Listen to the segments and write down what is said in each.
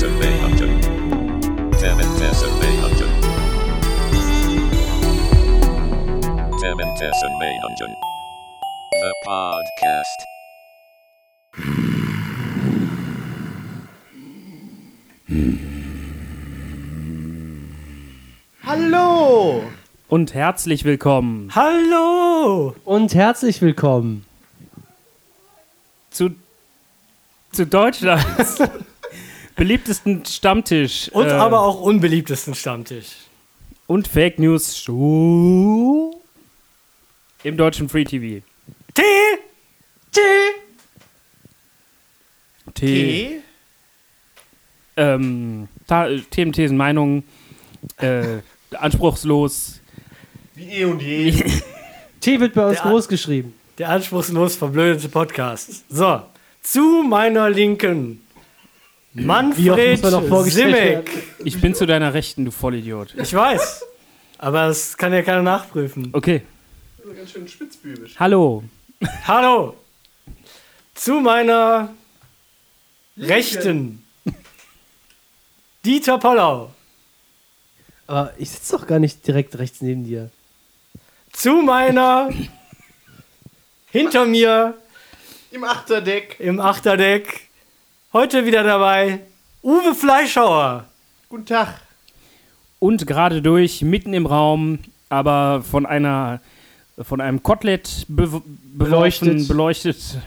The podcast. Hallo! Und herzlich willkommen Hallo! Und herzlich willkommen zu Deutschlands beliebtesten Stammtisch. Und aber auch unbeliebtesten Stammtisch. Und Fake News Show im deutschen Free TV. Themen, Thesen, Meinungen, anspruchslos. Wie eh und je. T wird bei uns groß geschrieben. Der anspruchslos verblödete Podcast. So, zu meiner Linken. Wie oft Manfred muss man noch vorgestellt Simek. Ich bin zu deiner Rechten, du Vollidiot. Ich weiß. Aber das kann ja keiner nachprüfen. Okay, Ganz schön spitzbübisch. hallo. Hallo. Zu meiner Rechten. Dieter Pollau. Aber ich sitze doch gar nicht direkt rechts neben dir. Zu meiner hinter mir Im Achterdeck. im Achterdeck. Heute wieder dabei Uwe Fleischhauer. Guten Tag. Und gerade durch, mitten im Raum, aber von einem Kotelett beleuchtet,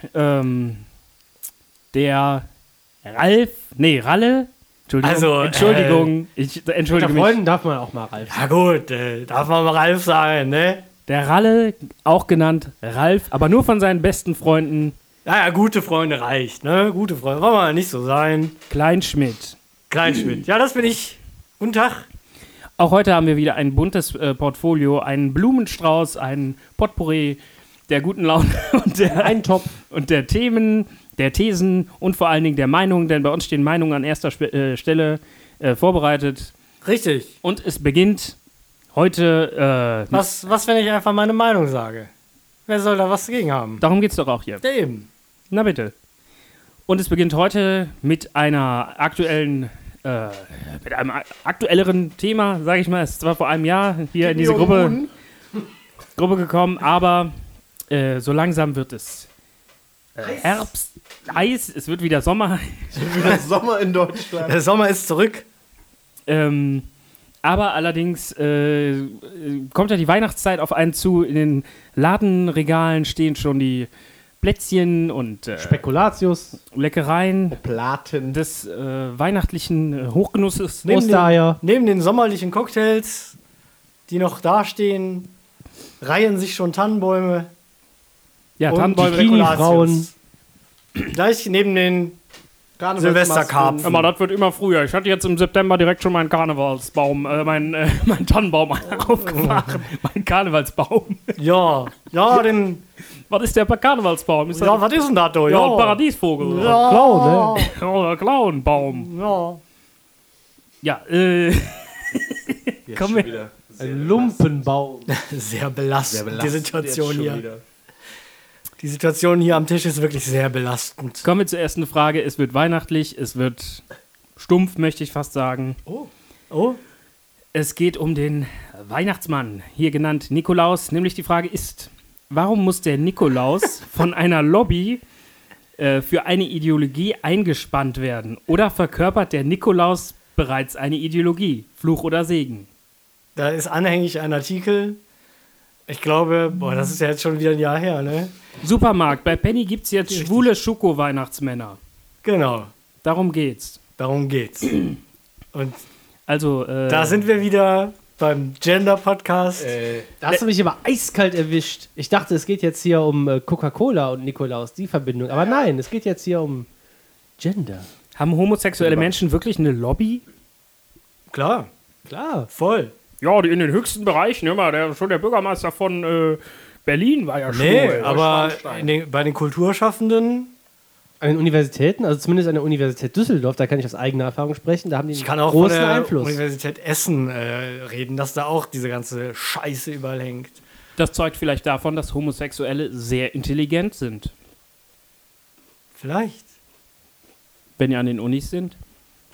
der Ralle. Entschuldigung, ich entschuldige Unter mich. Freunden darf man auch mal Ralf. Ja gut, darf man mal Ralf sagen, ne? Der Ralle, auch genannt Ralf, aber nur von seinen besten Freunden Ja, gute Freunde reicht, ne? Gute Freunde, wollen wir nicht so sein. Kleinschmidt. Kleinschmidt, ja, das bin ich. Guten Tag. Auch heute haben wir wieder ein buntes Portfolio, einen Blumenstrauß, ein Potpourri der guten Laune Ein Top. und der Themen, der Thesen und vor allen Dingen der Meinungen, denn bei uns stehen Meinungen an erster Stelle vorbereitet. Richtig. Und es beginnt heute, Was, wenn ich einfach meine Meinung sage? Wer soll da was dagegen haben? darum geht's doch auch hier. Ja, eben. Na bitte. Und es beginnt heute mit einer mit einem aktuelleren Thema, sage ich mal. Es war vor einem Jahr hier in diese Gruppe gekommen, aber so langsam wird es Herbst, Eis, es wird wieder Sommer. Wieder Sommer in Deutschland. Der Sommer ist zurück. Aber allerdings kommt ja die Weihnachtszeit auf einen zu. In den Ladenregalen stehen schon die Plätzchen und Spekulatius, Leckereien Platen. des weihnachtlichen Hochgenusses. Ostereier. Neben den sommerlichen Cocktails, die noch dastehen, reihen sich schon Tannenbäume. Ja, und Tannenbäume. Bikini-Frauen. Gleich neben den Silvesterkarpfen. Hör mal, das wird immer früher. Ich hatte jetzt im September direkt schon meinen Karnevalsbaum, meinen Tannenbaum aufgefahren. Mein Karnevalsbaum. Ja, den. Was ist der Karnevalsbaum? Ist das Ja, was ist denn das da? ja, ein Paradiesvogel. Ja. Clown, ne? Ja, der Clownbaum. Ja. Ja, Jetzt komm schon mit. wieder. Ein Lumpenbaum. Sehr belastend, die Situation Jetzt schon hier. wieder. Die Situation hier am Tisch ist wirklich sehr belastend. Kommen wir zur ersten Frage. Es wird weihnachtlich, es wird stumpf, möchte ich fast sagen. Oh, Es geht um den Weihnachtsmann, hier genannt Nikolaus. Nämlich die Frage ist, warum muss der Nikolaus von einer Lobby für eine Ideologie eingespannt werden? Oder verkörpert der Nikolaus bereits eine Ideologie? Fluch oder Segen? da ist anhängig ein Artikel. Ich glaube, das ist ja jetzt schon wieder ein Jahr her, ne? Supermarkt, bei Penny gibt es jetzt schwule Schoko-Weihnachtsmänner. Genau, Darum geht's. darum geht's. Und Also, da sind wir wieder beim Gender-Podcast. Da hast du mich aber eiskalt erwischt. Ich dachte, es geht jetzt hier um Coca-Cola und Nikolaus, die Verbindung. Aber nein, es geht jetzt hier um Gender. haben homosexuelle Menschen wirklich eine Lobby? Klar, Klar. voll. Ja, die in den höchsten Bereichen, immer. Schon der Bürgermeister von Berlin war ja schwul. Nee, aber bei den Kulturschaffenden, An den Universitäten, also zumindest an der Universität Düsseldorf, da kann ich aus eigener Erfahrung sprechen, da haben die ich einen kann auch von großen der Einfluss. Universität Essen reden, dass da auch diese ganze Scheiße überall hängt. Das zeugt vielleicht davon, dass Homosexuelle sehr intelligent sind, Vielleicht. wenn die an den Unis sind.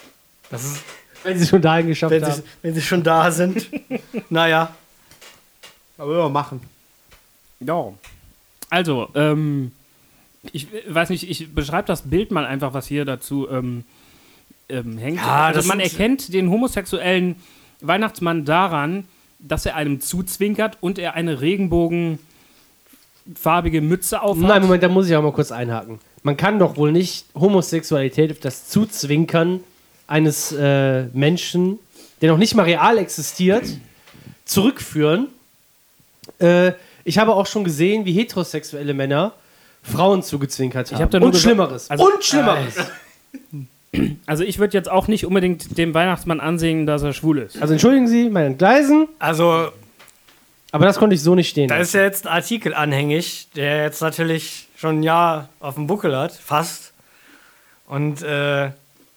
Das ist, Wenn sie schon dahin geschafft haben. wenn sie schon da sind. Naja. Aber wir machen. Ja. Also, ich weiß nicht, ich beschreibe das Bild mal einfach, was hier dazu hängt. Ja, also das man sind- erkennt den homosexuellen Weihnachtsmann daran, dass er einem zuzwinkert und er eine regenbogenfarbige Mütze aufhat. Nein, Moment, da muss ich auch mal kurz einhaken. Man kann doch wohl nicht Homosexualität auf das Zuzwinkern eines Menschen, der noch nicht mal real existiert, zurückführen. Ich habe auch schon gesehen, wie heterosexuelle Männer Frauen zugezwinkert haben. hab da nur Und gesagt- Schlimmeres. also- und Schlimmeres. Also ich würde jetzt auch nicht unbedingt dem Weihnachtsmann ansehen, dass er schwul ist. Also entschuldigen Sie meine Entgleisen, Also, aber das konnte ich so nicht stehen da lassen. ist ja jetzt ein Artikel anhängig, der jetzt natürlich schon ein Jahr auf dem Buckel hat, fast. Und da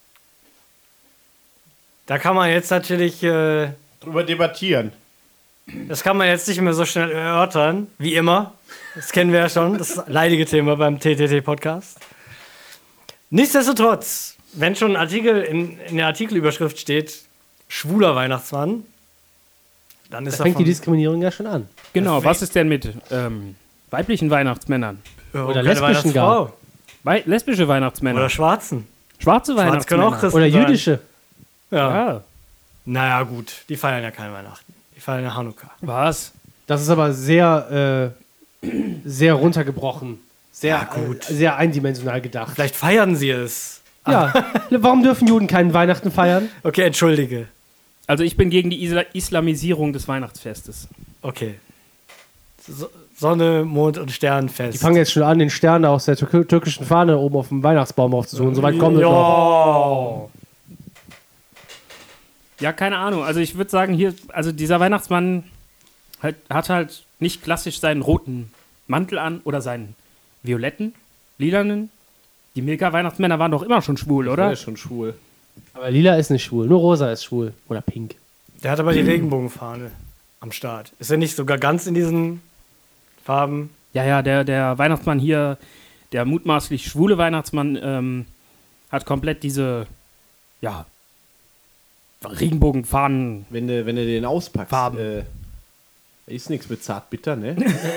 kann man jetzt natürlich, Drüber debattieren. das kann man jetzt nicht mehr so schnell erörtern, wie immer. Das kennen wir ja schon, das leidige Thema beim TTT-Podcast. Nichtsdestotrotz, wenn schon ein Artikel in der Artikelüberschrift steht, schwuler Weihnachtsmann, dann ist Fängt die davon, Diskriminierung ja schon an. Genau, was ist denn mit weiblichen Weihnachtsmännern? Oder keine lesbischen Weihnachtsfrau. Lesbische Weihnachtsmänner? Oder Schwarzen. schwarze Schwarz können auch Weihnachtsmänner? Christen Oder sein. jüdische. Ja. Ja. Naja, gut, die feiern ja kein Weihnachten. Die feiern ja Hanukkah. Was? Das ist aber sehr, sehr runtergebrochen. Sehr, gut. sehr eindimensional gedacht. Vielleicht feiern sie es. Ja, warum dürfen Juden keinen Weihnachten feiern? Okay, entschuldige. Also ich bin gegen die Islamisierung des Weihnachtsfestes. Okay. Sonne, Mond und Die Sternfest. fangen jetzt schon an, den Stern aus der türkischen Fahne oben auf dem Weihnachtsbaum aufzusuchen. Soweit kommen wir noch. Ja. Ja, keine Ahnung. Also ich würde sagen, hier, also dieser Weihnachtsmann hat halt nicht klassisch seinen roten Mantel an oder seinen violetten, lilanen. Die Milka-Weihnachtsmänner waren doch immer schon schwul, Der oder? ist schon schwul. Aber lila ist nicht schwul, nur rosa ist schwul. Oder pink. Der hat aber die Regenbogenfahne am Start. Ist er nicht sogar ganz in diesen Farben? Ja, der Weihnachtsmann hier, der mutmaßlich schwule Weihnachtsmann, hat komplett diese, ja, Regenbogenfahnen. Wenn du den auspackst, Farben. ist nichts mit Zartbitter, ne?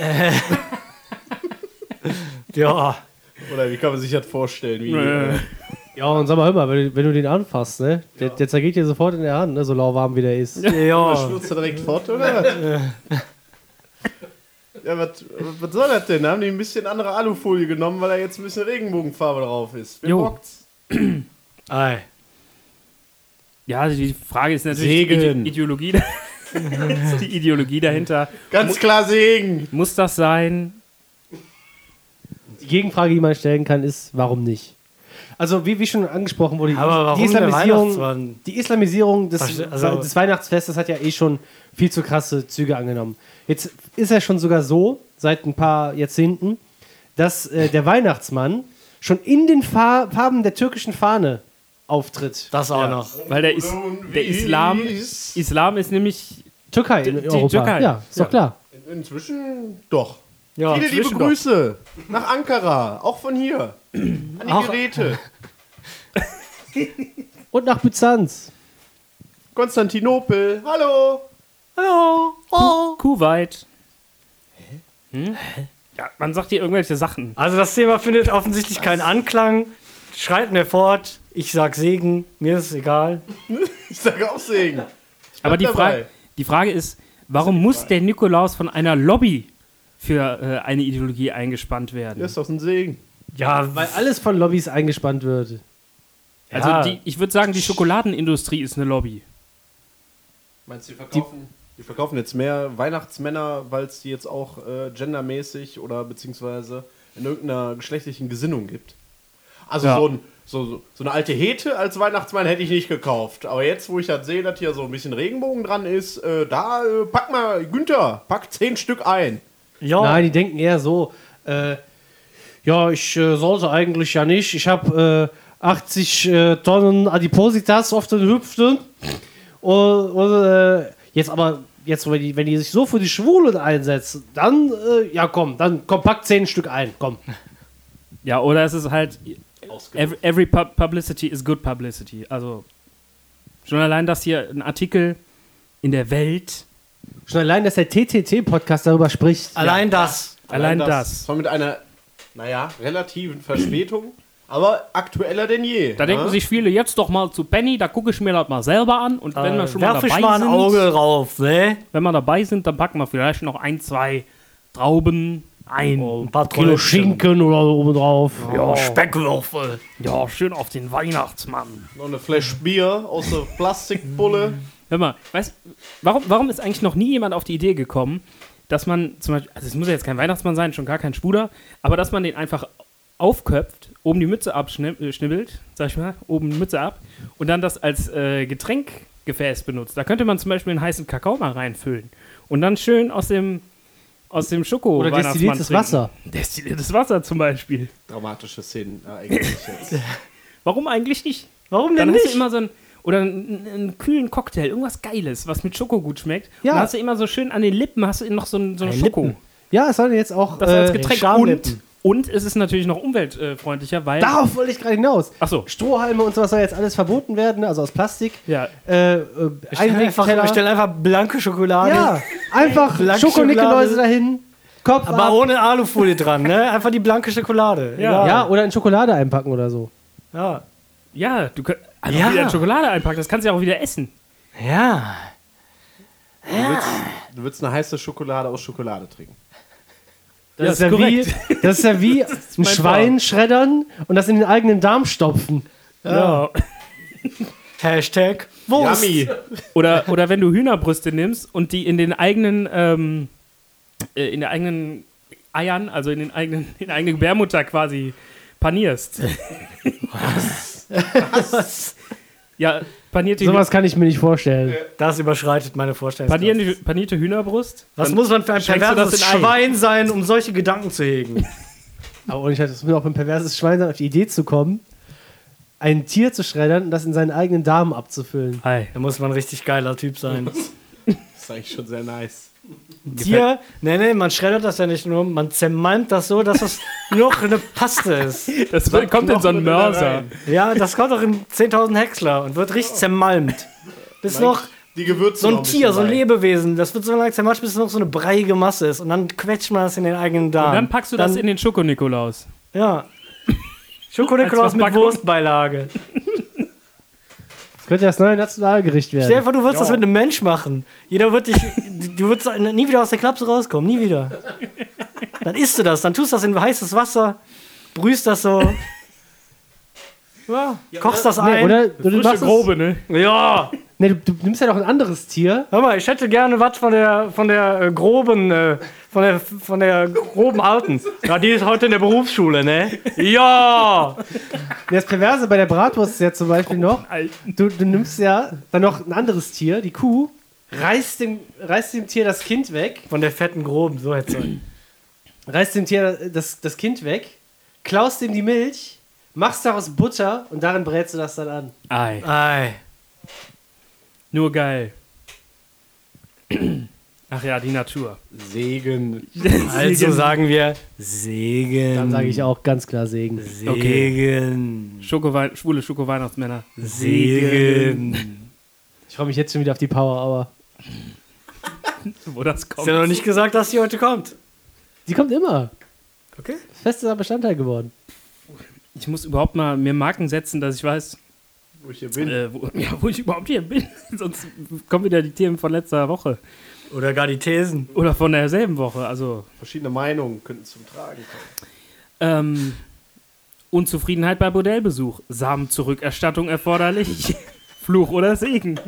Ja. Oder wie kann man sich das vorstellen? Wie, Ja, und sag mal, hör mal, wenn du den anfasst, ne? Der zergeht dir sofort in der Hand, ne? So lauwarm wie der ist. Ja. Schnurzt er direkt fort, oder? Ja, was soll das denn? Da haben die ein bisschen andere Alufolie genommen, weil da jetzt ein bisschen Regenbogenfarbe drauf ist. Wer Jo. bockt's? Ei. Ja, also die Frage ist natürlich Segen. die Ideologie. Die Ideologie dahinter. Ganz klar Segen. Muss das sein? Die Gegenfrage, die man stellen kann, ist, warum nicht? Also, wie schon angesprochen wurde, Aber warum die der Islamisierung, Weihnachtsmann? die Islamisierung des, Also- des Weihnachtsfestes hat ja eh schon viel zu krasse Züge angenommen. Jetzt ist ja schon sogar so, seit ein paar Jahrzehnten, dass der Weihnachtsmann schon in den Farben der türkischen Fahne auftritt. Das auch noch. Weil der Islam ist nämlich Türkei in Die Europa. Türkei. Ja, ist doch Ja. klar. Inzwischen doch. Ja, Viele liebe inzwischen doch. Grüße nach Ankara, auch von hier. An die Auch- Geräte. Und nach Byzanz. Konstantinopel, hallo. Kuwait. Ja, man sagt hier irgendwelche Sachen. Also das Thema findet offensichtlich keinen Anklang. Schreiten wir fort. Ich sag Segen. Mir ist es egal. Ich sage auch Segen. Aber die dabei. Frage ist, warum muss der Nikolaus von einer Lobby für eine Ideologie eingespannt werden? Das ist doch ein Segen. Ja, Weil alles von Lobbys eingespannt wird. Also ja. ich würde sagen, die Schokoladenindustrie ist eine Lobby. Meinst du, die verkaufen jetzt mehr Weihnachtsmänner, weil es die jetzt auch gendermäßig oder beziehungsweise in irgendeiner geschlechtlichen Gesinnung gibt? Also Ja. so eine alte Hete als Weihnachtsmann hätte ich nicht gekauft. Aber jetzt, wo ich das sehe, dass hier so ein bisschen Regenbogen dran ist, pack mal, Günther, pack 10 Stück ein. ja. Nein, die denken eher so, ja, ich sollte eigentlich ja nicht. Ich habe 80 Tonnen Adipositas auf den Hüften. Und jetzt aber, wenn die sich so für die Schwulen einsetzen, dann, dann pack 10 Stück ein, komm. Ja, oder es ist halt every publicity is good publicity. Also Schon allein, dass hier ein Artikel in der Welt, Schon allein, dass der TTT-Podcast darüber spricht. Allein das. allein das. Zwar mit einer, relativen Verspätung, aber aktueller denn je. Da denken sich viele, jetzt doch mal zu Penny, da gucke ich mir das mal selber an. Und wenn wir schon mal Werf ich dabei mal ein sind, Auge rauf, ne? wenn wir dabei sind, dann packen wir vielleicht noch 1, 2 Trauben ein. Ein paar Kilo Tröpfchen. Schinken oder so oben drauf. Ja, Speckwürfel. Ja, schön auf den Weihnachtsmann. Noch eine Flasche Bier aus der Plastikbulle. Hör mal, weißt, warum ist eigentlich noch nie jemand auf die Idee gekommen, dass man zum Beispiel, also es muss ja jetzt kein Weihnachtsmann sein, schon gar kein Spuder, aber dass man den einfach aufköpft, oben die Mütze abschnibbelt, sag ich mal, oben die Mütze ab und dann das als Getränkgefäß benutzt. Da könnte man zum Beispiel einen heißen Kakao mal reinfüllen und dann schön aus dem Schoko Oder destilliertes Wasser. Destilliertes Wasser zum Beispiel. Dramatische Szenen eigentlich jetzt. Warum eigentlich nicht? Warum Dann denn hast du nicht? immer so einen kühlen Cocktail, irgendwas Geiles, was mit Schoko gut schmeckt. Ja. Und dann hast du immer so schön an den Lippen, hast du noch so ein Schoko. Lippen. Ja, es soll jetzt auch. Das als Getränk. Schamlippen. Und es ist natürlich noch umweltfreundlicher, weil... Darauf wollte ich gerade hinaus. Achso, Strohhalme und sowas soll jetzt alles verboten werden, also aus Plastik. ja. Wir Einwegteller. stellen einfach blanke Schokolade. Ja, einfach Blanke Schokonickgeläuse Schokolade. dahin, Kopf Aber ab. ohne Alufolie dran, ne? Einfach die blanke Schokolade. Ja. Ja, oder in Schokolade einpacken oder so. Ja. Ja, du kannst also Ja. wieder in Schokolade einpacken, das kannst du ja auch wieder essen. Ja. Du willst eine heiße Schokolade aus Schokolade trinken. Ja, Das ist ja wie ein mein Schwein schreddern und das in den eigenen Darm stopfen. Ja. Hashtag Wurst. Yummy. Oder wenn du Hühnerbrüste nimmst und die in den eigenen Eiern, also in den eigenen Gebärmutter quasi panierst. Was? Ja, Sowas kann ich mir nicht vorstellen. Das überschreitet meine Vorstellungskraft. panierte Hühnerbrust. Was Dann muss man für ein schlägst du perverses das in Ei. Schwein sein, um solche Gedanken zu hegen? Aber und ich hatte es mir auch ein perverses Schwein sein, auf die Idee zu kommen, ein Tier zu schreddern und das in seinen eigenen Darm abzufüllen. Ei. Da muss man ein richtig geiler Typ sein. Das ist eigentlich schon sehr nice. Tier, nee, man schreddert das ja nicht nur, man zermalmt das so, dass das noch eine Paste ist. Das kommt in so einen Mörser. Ja, das kommt doch in 10.000 Häcksler und wird richtig zermalmt. Bis noch Die Gewürze so noch ein bisschen Tier, so ein rein. Lebewesen, das wird so lange zermatscht, bis es noch so eine breiige Masse ist. Und dann quetscht man das in den eigenen Darm. Und dann packst du das in den Schoko-Nikolaus. Ja. Schokonikolaus Als mit Verpackung. Wurstbeilage. Das könnte das neue Nationalgericht Stell dir werden. vor, du würdest das mit einem Mensch machen. Jeder wird dich. Du würdest nie wieder aus der Klapse rauskommen, nie wieder. Dann isst du das, dann tust du das in heißes Wasser, brühst das so. Ja, kochst das ein. Nee, oder du Frische machst es, Grobe, ne? Ja. nee, du nimmst ja noch ein anderes Tier. Hör mal, ich hätte gerne was von der groben, von der groben Alten. Ja, die ist heute in der Berufsschule, ne? Ja! Das Perverse bei der Bratwurst ist ja zum Beispiel noch, du nimmst ja dann noch ein anderes Tier, die Kuh, reißt dem Tier das Kind weg, Von der fetten groben, so hätte es. reißt dem Tier das Kind weg, klaust ihm die Milch, machst daraus Butter und darin brätst du das dann an. Ei. Ei. Nur geil. Ach ja, die Natur. Segen. Also sagen wir Segen. Dann sage ich auch ganz klar Segen. Segen. Schwule Schoko-Weihnachtsmänner. Segen. Ich freue mich jetzt schon wieder auf die Power, aber Wo das Ist kommt. ja noch nicht gesagt, dass die heute kommt. die kommt immer. Okay. Fester Bestandteil geworden. Ich muss überhaupt mal mir Marken setzen, dass ich weiß, Wo ich hier bin. wo ich überhaupt hier bin. Sonst kommen wieder die Themen von letzter Woche. Oder gar die Thesen. Oder von derselben Woche. Also Verschiedene Meinungen könnten zum Tragen kommen. Unzufriedenheit bei Bordellbesuch. Samenzurückerstattung erforderlich. Fluch oder Segen.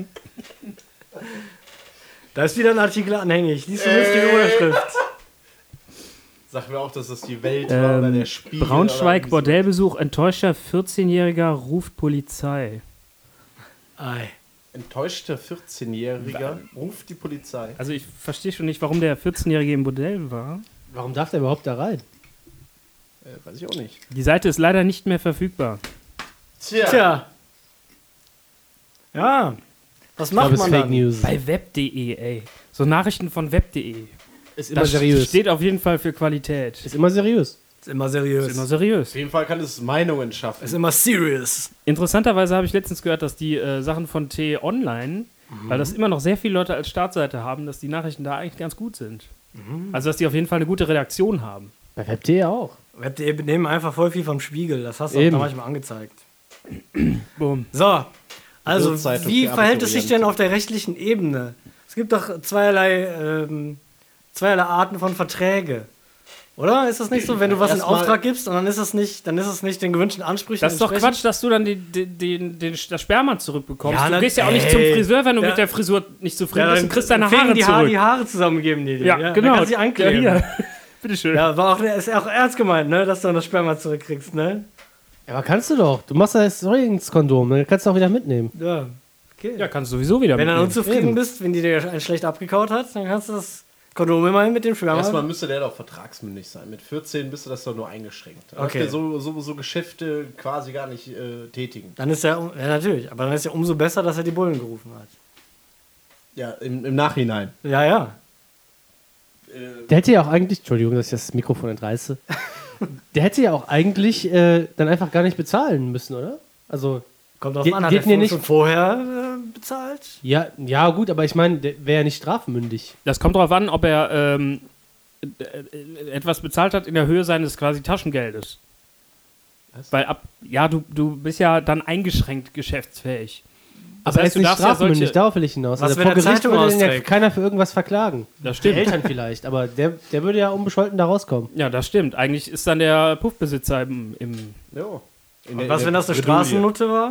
Da ist wieder ein Artikel anhängig. Lies die lustige Überschrift. Sagen wir auch, dass das die Welt war oder der Spiegel. Braunschweig, oder Bordellbesuch, enttäuschter 14-Jähriger ruft Polizei. Ei. enttäuschter 14-Jähriger ruft die Polizei. Also ich verstehe schon nicht, warum der 14-Jährige im Bordell war. Warum darf der überhaupt da rein? Weiß ich auch nicht. Die Seite ist leider nicht mehr verfügbar. Tja. Ja. Was macht man Fake dann? News. Bei web.de, ey. So Nachrichten von web.de. Ist immer Das seriös. steht auf jeden Fall für Qualität. Ist immer seriös. Ist immer seriös. Ist immer seriös. Auf jeden Fall kann es Meinungen schaffen. Ist immer serious. Interessanterweise habe ich letztens gehört, dass die Sachen von T-Online, weil das immer noch sehr viele Leute als Startseite haben, dass die Nachrichten da eigentlich ganz gut sind. Also, dass die auf jeden Fall eine gute Redaktion haben. Bei Web.de auch. Web.de nehmen einfach voll viel vom Spiegel. Das hast du auch Eben. da manchmal angezeigt. Boom. So, also Bildzeitung wie für verhält es sich denn Abiturienten. auf der rechtlichen Ebene? Es gibt doch zweierlei Arten von Verträge. Oder? Ist das nicht so, wenn du was in Erstmal- Auftrag gibst und dann ist es nicht den gewünschten Ansprüchen Das ist doch entsprechend? Quatsch, dass du dann das Sperma zurückbekommst. Ja, du na- gehst ja auch nicht ey. zum Friseur, wenn du Ja. mit der Frisur nicht zufrieden Ja, bist dann und kriegst deine fegen Haare die zurück. Die Haare zusammengeben, die dir. Ja, genau. Dann kannst du sie einkleben. Ja, Ja, hier. Bitteschön. war auch, ist auch ernst gemeint, ne, dass du dann das Sperma zurückkriegst, ne? Ja, aber kannst du doch. Du machst das Säuglingskondom, dann kannst du auch wieder mitnehmen. Ja, okay. Ja, kannst du sowieso wieder Wenn du dann mitnehmen. unzufrieden Eben. bist, wenn die dir einen schlecht abgekaut hat, dann kannst du das Kondom immerhin mit dem Sperma... Erstmal müsste der doch vertragsmündig sein. Mit 14 bist du das doch nur eingeschränkt. Dann Okay. darfst du so Geschäfte quasi gar nicht tätigen. Dann ist ja natürlich, aber dann ist ja umso besser, dass er die Bullen gerufen hat. Ja, im Nachhinein. Ja, ja. Der hätte ja auch eigentlich, Entschuldigung, dass ich das Mikrofon entreiße. Der hätte ja auch eigentlich dann einfach gar nicht bezahlen müssen, oder? Also, Kommt drauf Ge- an, hat geht er mir schon nicht- vorher bezahlt? ja gut, aber ich meine, der wäre ja nicht strafmündig. Das kommt darauf an, ob er etwas bezahlt hat in der Höhe seines quasi Taschengeldes. Was? Weil du bist ja dann eingeschränkt geschäftsfähig. Das Aber er heißt, ist du nicht darfst ja strafmündig, solche- darauf will ich hinaus. Was, Also wenn vor er Gericht Zeitung würde den ja austrägt? keiner für irgendwas verklagen. Das Die stimmt. Eltern vielleicht, aber der würde ja unbescholten da rauskommen. Ja, das stimmt. Eigentlich ist dann der Puffbesitzer im Jo. Und was, wenn das eine Straßennutte war?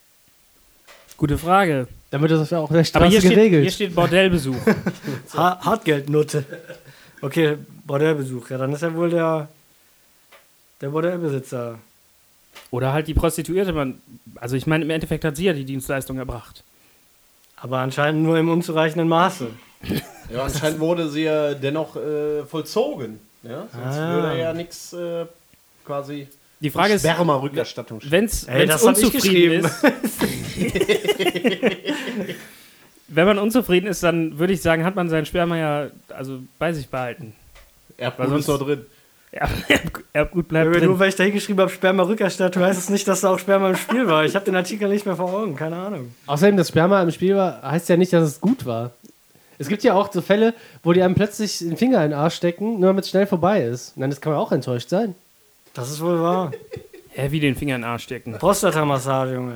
Gute Frage. Dann wird das ja auch auf der Aber Straße hier geregelt. steht Bordellbesuch. Hartgeldnutte. Okay, Bordellbesuch. Ja, dann ist er wohl der Bordellbesitzer. Oder halt die Prostituierte. Also ich meine, im Endeffekt hat sie ja die Dienstleistung erbracht. Aber anscheinend nur im unzureichenden Maße. Ja, anscheinend wurde sie ja dennoch vollzogen. Ja? Sonst würde er ja nichts quasi Die Frage ist, Sperma-Rückerstattung wenn es Ey, das hab ich unzufrieden geschrieben. ist, wenn man unzufrieden ist, dann würde ich sagen, hat man sein Sperma ja also bei sich behalten. Erbgut Weil ist noch drin. Erbgut bleibt Nur drin. weil ich da hingeschrieben habe, Sperma-Rückerstattung, heißt es nicht, dass da auch Sperma im Spiel war. Ich habe den Artikel nicht mehr vor Augen, keine Ahnung. Außerdem, das Sperma im Spiel war, heißt ja nicht, dass es gut war. Es gibt ja auch so Fälle, wo die einem plötzlich den Finger in den Arsch stecken, nur damit es schnell vorbei ist. Und dann kann man auch enttäuscht sein. Das ist wohl wahr. Hä, wie den Finger in den Arsch stecken. Prostatamassage, Junge.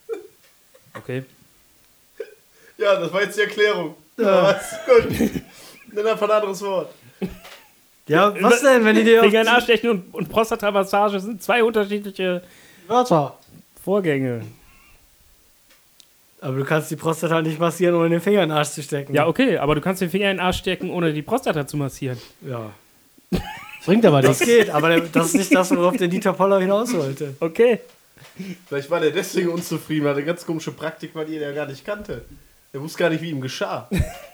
Okay. Ja, das war jetzt die Erklärung. Ja. Was? Gut. Nimm einfach ein anderes Wort. Ja, was denn, wenn die dir Finger in den Arsch stechen und Prostatamassage sind zwei unterschiedliche Wörter. Vorgänge. Aber du kannst die Prostata nicht massieren, ohne den Finger in den Arsch zu stecken. Ja, okay, aber du kannst den Finger in den Arsch stecken, ohne die Prostata zu massieren. Ja. Das bringt aber Das nichts. geht, aber das ist nicht das, worauf der Dieter Poller hinaus wollte. Okay. Vielleicht war der deswegen unzufrieden, hatte eine ganz komische Praktik, weil die er gar nicht kannte. Er wusste gar nicht, wie ihm geschah.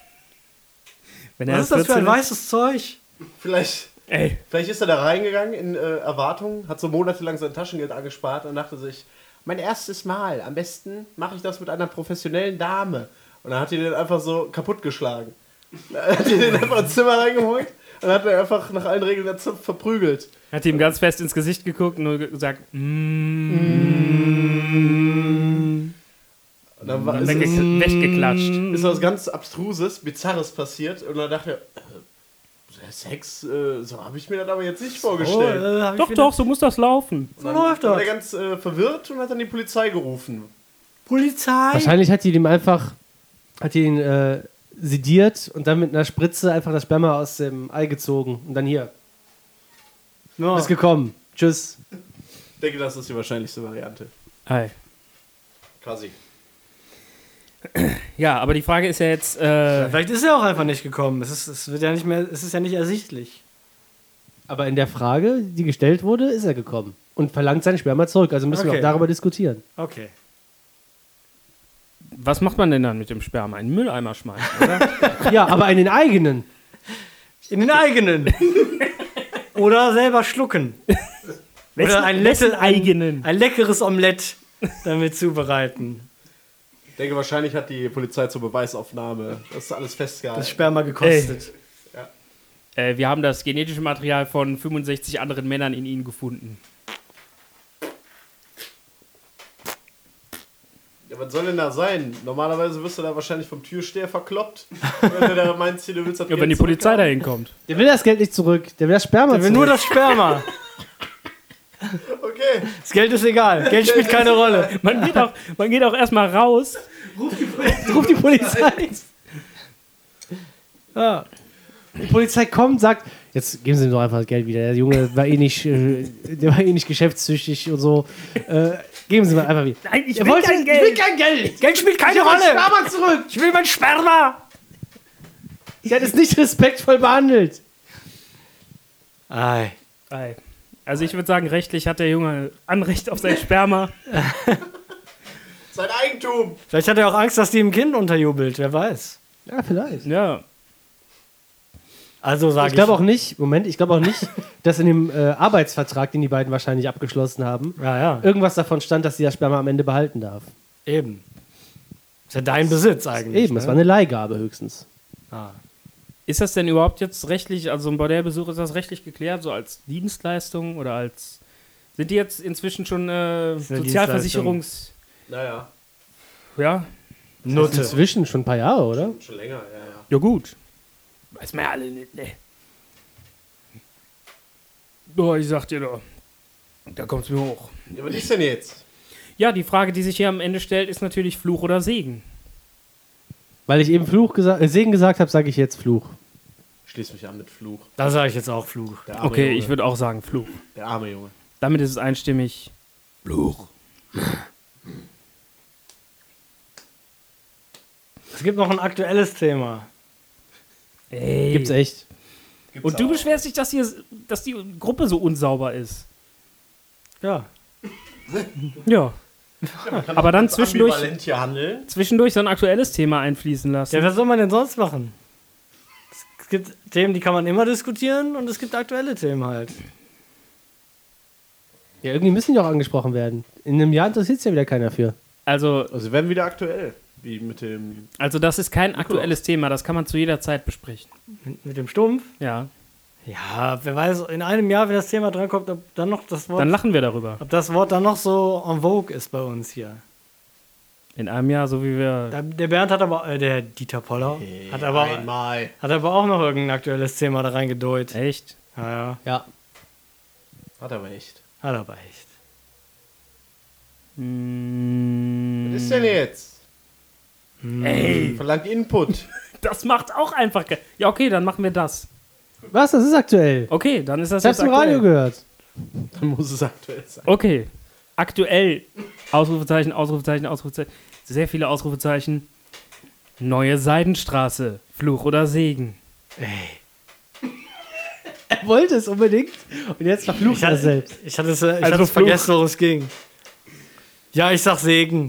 Wenn Was ist das für ein 14 weißes Zeug? Vielleicht Ey, ist er da reingegangen in Erwartung, hat so monatelang sein Taschengeld angespart und dachte sich, mein erstes Mal, am besten mache ich das mit einer professionellen Dame. Und dann hat die den einfach so kaputtgeschlagen. Dann hat die den einfach ins Zimmer reingeholt und hat er einfach nach allen Regeln der Zupf verprügelt. hat ihm ganz fest ins Gesicht geguckt und nur gesagt, Und dann war, weggeklatscht. ist was ganz Abstruses, Bizarres passiert und dann dachte er, Sex, so habe ich mir das aber jetzt nicht vorgestellt. Doch, so muss das laufen. So läuft War das. der ganz verwirrt und hat dann die Polizei gerufen. Polizei. Wahrscheinlich hat die ihm einfach, sediert und dann mit einer Spritze einfach das Sperma aus dem Ei gezogen. Und dann hier, Ja. ist gekommen. Tschüss. Ich denke, das ist die wahrscheinlichste Variante. Hi. Quasi. Ja, aber die Frage ist ja jetzt, Vielleicht ist er auch einfach nicht gekommen. Es ist ja nicht ersichtlich. Aber in der Frage, die gestellt wurde, ist er gekommen. Und verlangt sein Sperma zurück. Also müssen wir Okay. auch darüber diskutieren. Okay. was macht man denn dann mit dem Sperma? In den Mülleimer schmeißen, oder? Ja, aber in den eigenen. In den eigenen. Oder selber schlucken. Oder wessen eigenen? Ein leckeres Omelett damit zubereiten. Ich denke, wahrscheinlich hat die Polizei zur Beweisaufnahme das alles Das festgehalten. Sperma gekostet. Wir haben das genetische Material von 65 anderen Männern in ihnen gefunden. Ja, was soll denn da sein? Normalerweise wirst du da wahrscheinlich vom Türsteher verkloppt, wenn du da meinst, du willst das Ja, Geld wenn die Polizei zurückhaben. dahin kommt. Der will das Geld nicht zurück. Der will das Sperma Der will zurück. nur das Sperma. Okay. Das Geld ist egal. Geld spielt keine Rolle. Man geht auch erstmal raus. Ruf die Polizei. Ja. Die Polizei kommt, sagt, jetzt geben Sie ihm doch einfach das Geld wieder. Der Junge war der war eh nicht geschäftstüchtig und so. Geben Sie mir einfach wieder. Nein, ich Er will wollte- kein Ich Geld. will kein Geld. Geld spielt keine Ich will mein Rolle. Sperma zurück. Ich will mein Sperma. Sie hat es nicht respektvoll behandelt. Ei. Ei. Also ich würde sagen, rechtlich hat der Junge Anrecht auf sein Sperma. Sein Eigentum. Vielleicht hat er auch Angst, dass die ihm Kind unterjubelt. Wer weiß. Ja, vielleicht. Ja. Also sage Ich glaube auch nicht, dass in dem Arbeitsvertrag, den die beiden wahrscheinlich abgeschlossen haben, Ja, ja. irgendwas davon stand, dass sie das Sperma am Ende behalten darf. Eben. Ist ja dein Besitz eigentlich. Eben, es war eine Leihgabe höchstens. Ah. Ist das denn überhaupt jetzt rechtlich, also ein Bordellbesuch, ist das rechtlich geklärt, so als Dienstleistung oder als... Sind die jetzt inzwischen schon eine Sozialversicherungs... Naja, Ja? Nutte. Inzwischen schon ein paar Jahre, oder? schon länger, ja. Ja gut. Weiß man ja alle nicht, ne? Boah, ich sag dir doch. Da kommt's mir hoch. Ja, was ist denn jetzt? Ja, die Frage, die sich hier am Ende stellt, ist natürlich Fluch oder Segen. Weil ich eben Segen gesagt habe, sage ich jetzt Fluch. Ich schließe mich an mit Fluch. Da sage ich jetzt auch Fluch. Der arme Okay, Junge. ich würde auch sagen Fluch. Der arme Junge. Damit ist es einstimmig. Fluch. Es gibt noch ein aktuelles Thema. Ey. Gibt's echt. Und du beschwerst dich, dass die Gruppe so unsauber ist. Ja. Ja. Aber dann zwischendurch Ambivalent hier handeln. so ein aktuelles Thema einfließen lassen. Ja, was soll man denn sonst machen? Es gibt Themen, die kann man immer diskutieren und es gibt aktuelle Themen halt. Ja, irgendwie müssen die auch angesprochen werden. In einem Jahr interessiert es ja wieder keiner für. Also Also, sie werden wieder aktuell. Wie mit dem. das ist kein aktuelles Thema, das kann man zu jeder Zeit besprechen. Mit dem Stumpf. Ja. Ja, wer weiß, in einem Jahr, wenn das Thema drankommt, ob dann noch das Wort, Dann lachen wir darüber. ob das Wort dann noch so en vogue ist bei uns hier. In einem Jahr, so wie wir. Der Bernd hat aber, der Dieter Poller, hat aber auch noch irgendein aktuelles Thema da reingedeutet. Echt? Ja, ja, Ja. Hat aber echt. hat aber echt. Was ist denn jetzt? Ey, Verlangt Input. das macht auch einfach. Ja, okay, dann machen wir das. Was? Das ist aktuell. Okay, dann ist das Ich hab's jetzt im Radio aktuell. gehört. Dann muss es aktuell sein. Okay. Aktuell. Ausrufezeichen, Ausrufezeichen, Ausrufezeichen. Sehr viele Ausrufezeichen. Neue Seidenstraße. Fluch oder Segen. Er wollte es unbedingt und jetzt verflucht er es selbst. Ich hatte es Also Fluch. vergessen, worum es ging. Ja, ich sag Segen.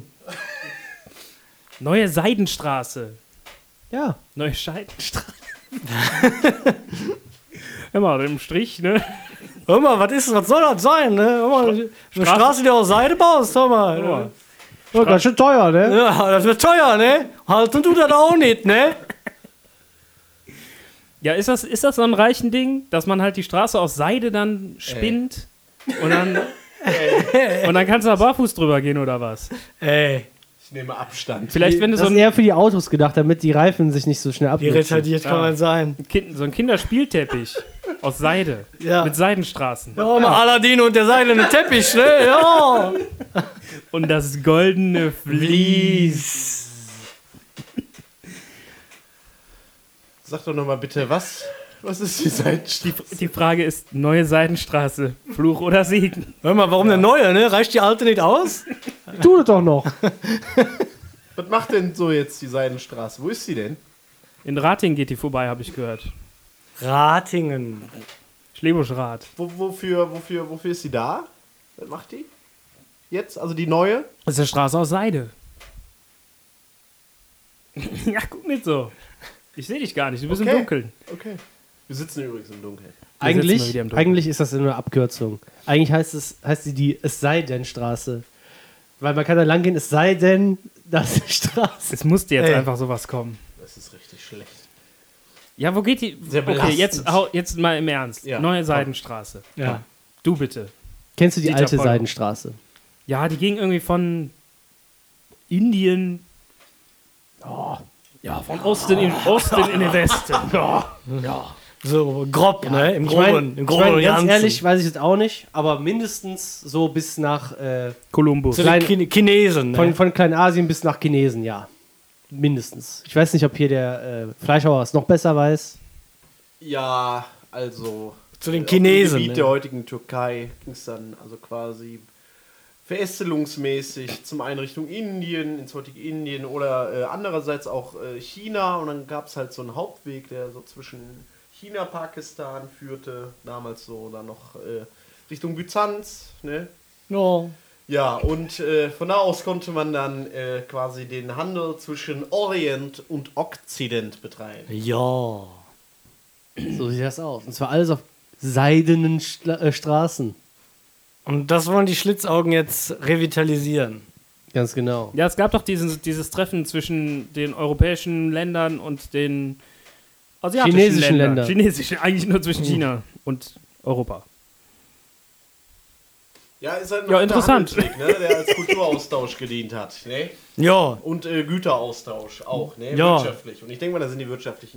Neue Seidenstraße. Ja. Neue Scheidenstraße. Immer im Strich, ne? Hör mal, was soll das sein, ne? Hör mal, eine Straße, die aus Seide baust, hör mal. Ja. Oh, ganz schön teuer, ne? Ja, das wird teuer, ne? Halt und du das auch nicht, ne? Ja, ist das so ein reichen Ding, dass man halt die Straße aus Seide dann spinnt und dann kannst du da barfuß drüber gehen oder was? Ey, Ich nehme Abstand. Vielleicht, wenn du Das so ist eher für die Autos gedacht, damit die Reifen sich nicht so schnell wie abnutzen. retardiert kann man sein. ein Kinderspielteppich aus Seide Ja. mit Seidenstraßen Ja, mal Aladdin und der seidene Teppich, ne? Ja. und das goldene Vlies. Sag doch nochmal bitte, was ist die Seitenstraße? Die Frage ist, neue Seidenstraße, Fluch oder Segen? Hör mal, warum eine neue, ne? Reicht die alte nicht aus? Tu das doch noch. Was macht denn so jetzt die Seidenstraße? Wo ist sie denn? In Ratingen geht die vorbei, habe ich gehört. Ratingen. Schlebuschrad. Wofür ist sie da? Was macht die? Jetzt? Also die neue? Das ist eine Straße aus Seide. Ja, guck nicht so. Ich sehe dich gar nicht, du bist Okay. im Dunkeln. Okay. Wir sitzen übrigens im Dunkeln. sitzen mal wieder im Dunkeln. Eigentlich ist das nur eine Abkürzung. Eigentlich heißt sie die Es sei denn Straße. Weil man kann da lang gehen, es sei denn, das ist Straße. Es musste jetzt Ey. einfach sowas kommen. Das ist richtig schlecht. Ja, wo geht die? Sehr Okay, belastend. jetzt mal im Ernst. Ja. Neue Seidenstraße. Ja. Du bitte. Kennst du die Dieter alte Pollock. Seidenstraße? Ja, die ging irgendwie von Indien. Ja, von Osten in den Westen. Ja. So grob, ne? Im Ich meine, Groben. Im Groben und ganz Ganzen. ehrlich, weiß ich jetzt auch nicht, aber mindestens so bis nach Kolumbus. Zu den Chinesen, ne? von Kleinasien bis nach Chinesen, ja. Mindestens. Ich weiß nicht, ob hier der Fleischhauer es noch besser weiß. Ja, also. Zu den auf Chinesen, Im Gebiet ne? der heutigen Türkei ging es dann also quasi verästelungsmäßig zum einen Richtung Indien, ins heutige Indien oder andererseits auch China. Und dann gab es halt so einen Hauptweg, der so zwischen China, Pakistan führte, damals so dann noch Richtung Byzanz, ne? Ja. Ja, und von da aus konnte man dann quasi den Handel zwischen Orient und Okzident betreiben. Ja. So sieht das aus. Und zwar alles auf seidenen Straßen. Und das wollen die Schlitzaugen jetzt revitalisieren. Ganz genau. Ja, es gab doch dieses Treffen zwischen den europäischen Ländern und den asiatischen Chinesischen Ländern. Chinesischen, eigentlich nur zwischen China und Europa. Ja, ist halt Ja, ein interessant. Handelsweg, ne, der als Kulturaustausch gedient hat. Ne? Ja. Und Güteraustausch auch, ne? Ja. Wirtschaftlich. Und ich denke mal, da sind die wirtschaftlichen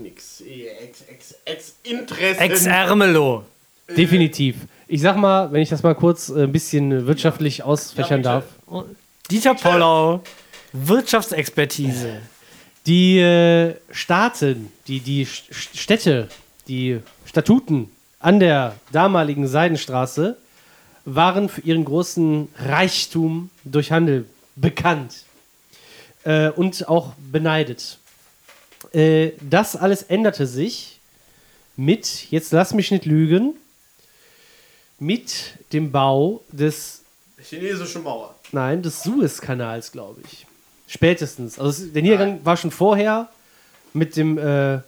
Interessen. Ex-Ermelo. Definitiv. Ich sag mal, wenn ich das mal kurz ein bisschen wirtschaftlich ausfächern Ja, darf. Dieter Pollau, Wirtschaftsexpertise. Die Staaten, die Städte, die Statuten an der damaligen Seidenstraße waren für ihren großen Reichtum durch Handel bekannt und auch beneidet. Das alles änderte sich mit, jetzt lass mich nicht lügen, mit dem Bau des Chinesische Mauer. des Suezkanals, glaube ich. Spätestens. Also der Niedergang war schon vorher mit dem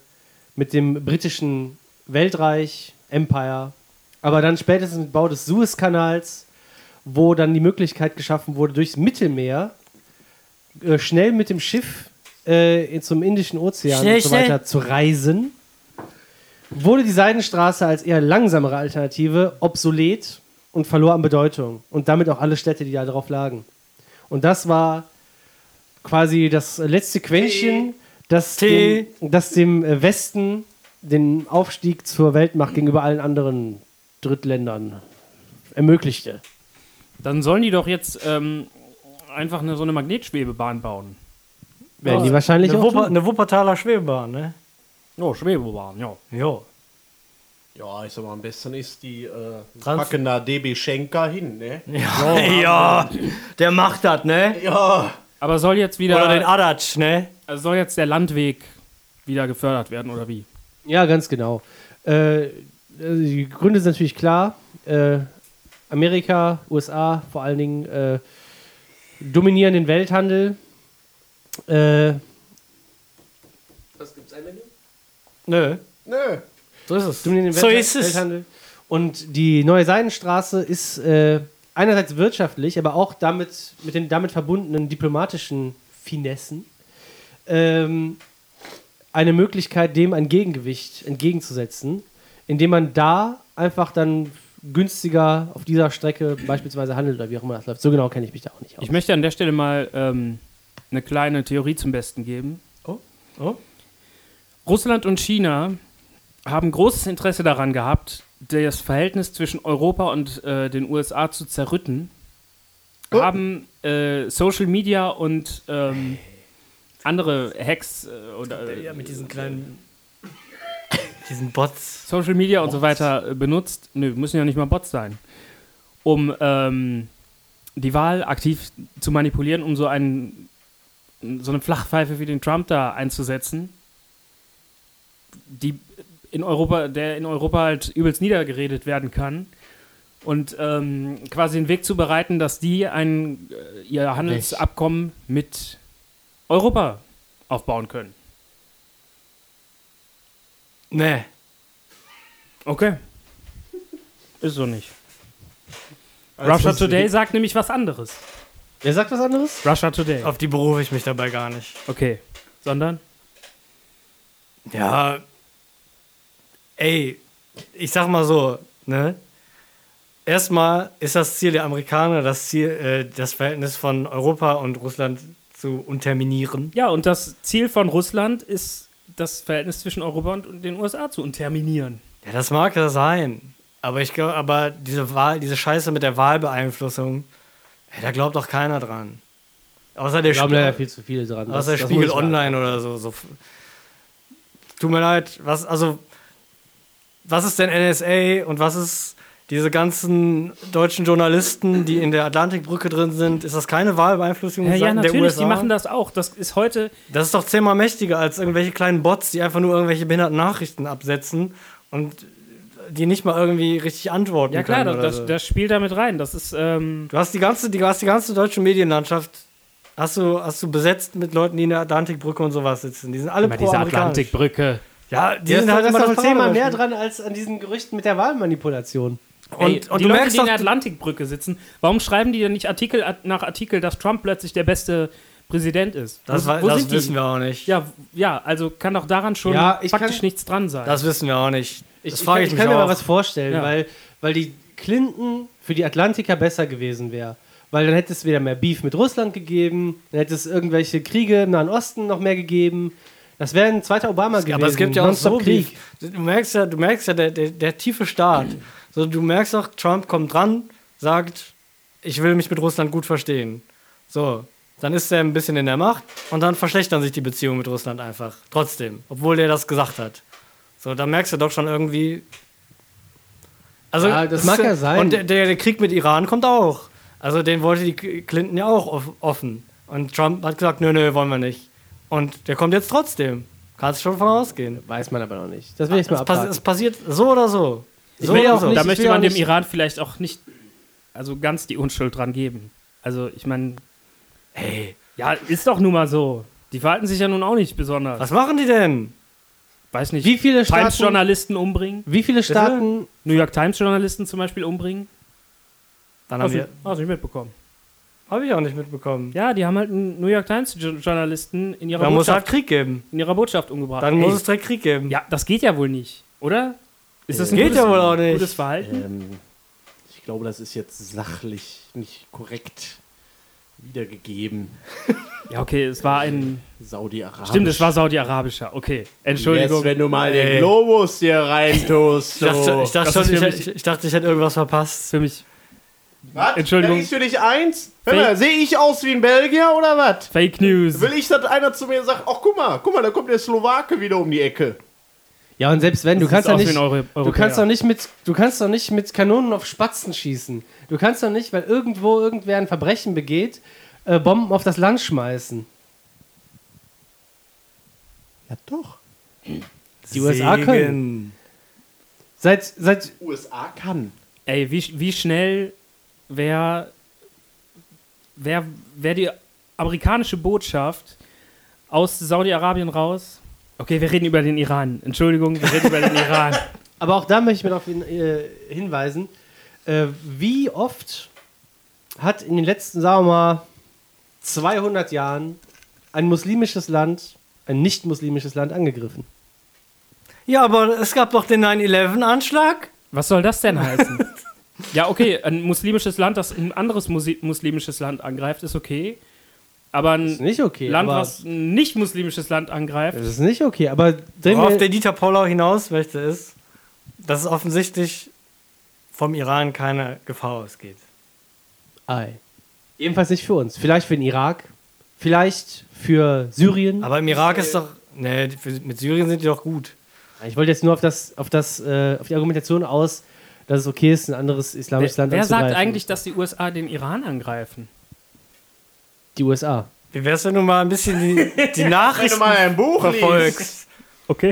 britischen Weltreich, Empire. Aber dann spätestens mit dem Bau des Suezkanals, wo dann die Möglichkeit geschaffen wurde, durchs Mittelmeer schnell mit dem Schiff zum Indischen Ozean Schnell, und so weiter zu reisen, wurde die Seidenstraße als eher langsamere Alternative obsolet und verlor an Bedeutung. Und damit auch alle Städte, die da drauf lagen. Und das war quasi das letzte Quäntchen, das dem Westen den Aufstieg zur Weltmacht gegenüber allen anderen Drittländern ermöglichte. Dann sollen die doch jetzt einfach so eine Magnetschwebebahn bauen. Werden die wahrscheinlich auch tun. Eine Wuppertaler Schwebebahn, ne? Oh, Schwebebahn, ja. Jo. Ja, ich sag mal, am besten ist die Trans- packen da DB Schenker hin, ne? Ja, der macht das, ne? Ja. Aber soll jetzt wieder, Oder den Adatsch, ne? also soll jetzt der Landweg wieder gefördert werden, oder wie? Ja, ganz genau. Die Gründe sind natürlich klar. Amerika, USA vor allen Dingen dominieren den Welthandel. Was gibt's ein Menü? Nö. Nö. So ist es. Dominieren den So ist es. Welthandel. Und die neue Seidenstraße ist einerseits wirtschaftlich, aber auch mit den damit verbundenen diplomatischen Finessen eine Möglichkeit, dem ein Gegengewicht entgegenzusetzen, indem man da einfach dann günstiger auf dieser Strecke beispielsweise handelt oder wie auch immer das läuft. So genau kenne ich mich da auch nicht aus. Ich möchte an der Stelle mal eine kleine Theorie zum Besten geben. Oh. Russland und China haben großes Interesse daran gehabt, das Verhältnis zwischen Europa und den USA zu zerrütten. Haben Social Media und andere Hacks oder Ja, mit diesen kleinen. diesen Bots. Social Media und so weiter benutzt. Nö, müssen ja nicht mal Bots sein. Um die Wahl aktiv zu manipulieren, um so eine Flachpfeife wie den Trump da einzusetzen, der in Europa halt übelst niedergeredet werden kann. Und quasi den Weg zu bereiten, dass die ihr Handelsabkommen mit Europa aufbauen können. Ne. Okay. Ist so nicht. Russia Today sagt nämlich was anderes. Wer sagt was anderes? Russia Today. Auf die berufe ich mich dabei gar nicht. Okay. Sondern? Ja, ey, ich sag mal so, ne? Erstmal ist das Ziel der Amerikaner, das Verhältnis von Europa und Russland zu unterminieren. Ja, und das Ziel von Russland ist, das Verhältnis zwischen Europa und den USA zu unterminieren. Ja, das mag ja sein. Aber ich glaube, diese Scheiße mit der Wahlbeeinflussung, ey, da glaubt doch keiner dran. Außer der Da glauben leider viel zu viele dran. Außer Das Spiegel muss man- Online oder so. Tut mir leid, was ist denn NSA und was ist diese ganzen deutschen Journalisten, die in der Atlantikbrücke drin sind? Ist das keine Wahlbeeinflussung Ja, seitens der natürlich, USA? die machen das auch. Das ist heute. Das ist doch 10-mal mächtiger als irgendwelche kleinen Bots, die einfach nur irgendwelche behinderten Nachrichten absetzen und die nicht mal irgendwie richtig antworten Ja, klar, können. Oder so. das spielt damit rein. Das ist. Du hast die ganze deutsche Medienlandschaft hast du besetzt mit Leuten, die in der Atlantikbrücke und sowas sitzen. Die sind alle immer diese pro-amerikanisch. Atlantikbrücke. Ja, die Ja, sind das halt ist immer doch das 10-mal mehr Paradebeispiel. dran als an diesen Gerüchten mit der Wahlmanipulation. Ey, Und die du Leute, merkst die in doch, der Atlantikbrücke sitzen, warum schreiben die denn nicht Artikel nach Artikel, dass Trump plötzlich der beste Präsident ist? das Wo sind die? wissen wir auch nicht. Ja, also kann doch daran schon Ja, ich faktisch kann- nichts dran sein. Das wissen wir auch nicht. Ich Das frage ich mich kann mir auch. mal was vorstellen, Ja. weil die Clinton für die Atlantiker besser gewesen wäre. Weil dann hätte es wieder mehr Beef mit Russland gegeben, dann hätte es irgendwelche Kriege im Nahen Osten noch mehr gegeben. Das wäre ein zweiter Obama gewesen. Aber es gibt ja auch so Nonstop Krieg. Du merkst ja der tiefe Staat. So, du merkst auch, Trump kommt dran, sagt, ich will mich mit Russland gut verstehen. So, dann ist er ein bisschen in der Macht und dann verschlechtern sich die Beziehungen mit Russland einfach. Trotzdem, obwohl der das gesagt hat. So, da merkst du doch schon irgendwie. Also, Ja, das mag ja sein. Und der Krieg mit Iran kommt auch. Also, den wollte die Clinton ja auch offen. Und Trump hat gesagt, nö, wollen wir nicht. Und der kommt jetzt trotzdem. Kannst schon von ausgehen. Weiß man aber noch nicht. Das will ich mal Es abwarten. passiert so oder so. So will oder auch so. nicht- Da ich möchte will man auch dem nicht- Iran vielleicht auch nicht also ganz die Unschuld dran geben. Also ich meine, Hey, ja, ist doch nun mal so. Die verhalten sich ja nun auch nicht besonders. was machen die denn? Weiß nicht, Wie viele Staaten, Times-Journalisten umbringen? wie viele Staaten, New York Times-Journalisten zum Beispiel umbringen? Dann haben wir. Hast du nicht mitbekommen. Habe ich auch nicht mitbekommen. Ja, die haben halt einen New York Times-Journalisten in ihrer Da muss halt Botschaft, Krieg geben. umgebracht. Dann Ey, muss es direkt Krieg geben. ja, das geht ja wohl nicht, oder? Ist das ein Geht gutes, ja wohl auch nicht. gutes Verhalten? Ich glaube, das ist jetzt sachlich nicht korrekt wiedergegeben. Ja, okay, es war ein... Saudi-Arabisch. Stimmt, es war saudi-arabischer. Okay, Entschuldigung. Jetzt, wenn du mal Ey. den Globus hier reintust. Ich dachte, So. Das ist für mich- ich dachte, ich hätte irgendwas verpasst. Für mich Was? Entschuldigung. Das ist für dich eins? Hör Fake- mal, sehe ich aus wie ein Belgier oder was? Fake News. Will ich, dass einer zu mir sagt, ach guck mal, da kommt der Slowake wieder um die Ecke. ja, und selbst wenn, du kannst Sieht ja aus wie nicht, ein du kannst doch nicht mit Kanonen auf Spatzen schießen. Du kannst doch nicht, weil irgendwo irgendwer ein Verbrechen begeht, Bomben auf das Land schmeißen. Ja doch. Die USA können. Seit USA kann. Ey, wie schnell wäre die amerikanische Botschaft aus Saudi-Arabien raus? Okay, wir reden über den Iran. Entschuldigung, wir reden über den Iran. Aber auch da möchte ich mir darauf hinweisen, wie oft hat in den letzten, sagen wir mal, 200 Jahren ein muslimisches Land, ein nicht-muslimisches Land angegriffen? Ja, aber es gab doch den 9/11-Anschlag. Was soll das denn heißen? Ja, okay, ein muslimisches Land, das ein anderes muslimisches Land angreift, ist okay. Aber ein Ist nicht okay. Land, aber was ein nicht muslimisches Land angreift, das ist nicht okay, aber Worauf der Dieter Paulau hinaus möchte, ist, dass es offensichtlich vom Iran keine Gefahr ausgeht. Ei. Ebenfalls nicht für uns. Vielleicht für den Irak, vielleicht für Syrien. Aber im Irak ist doch. Nee, mit Syrien sind die doch gut. Ich wollte jetzt nur auf die Argumentation aus, dass es okay ist, ein anderes islamisches Land wer sagt anzugreifen. eigentlich, dass die USA den Iran angreifen? Die USA. Wie wär's, wenn du mal ein bisschen die Wenn du Nachrichten mal ein Buch liest. verfolgst? Okay.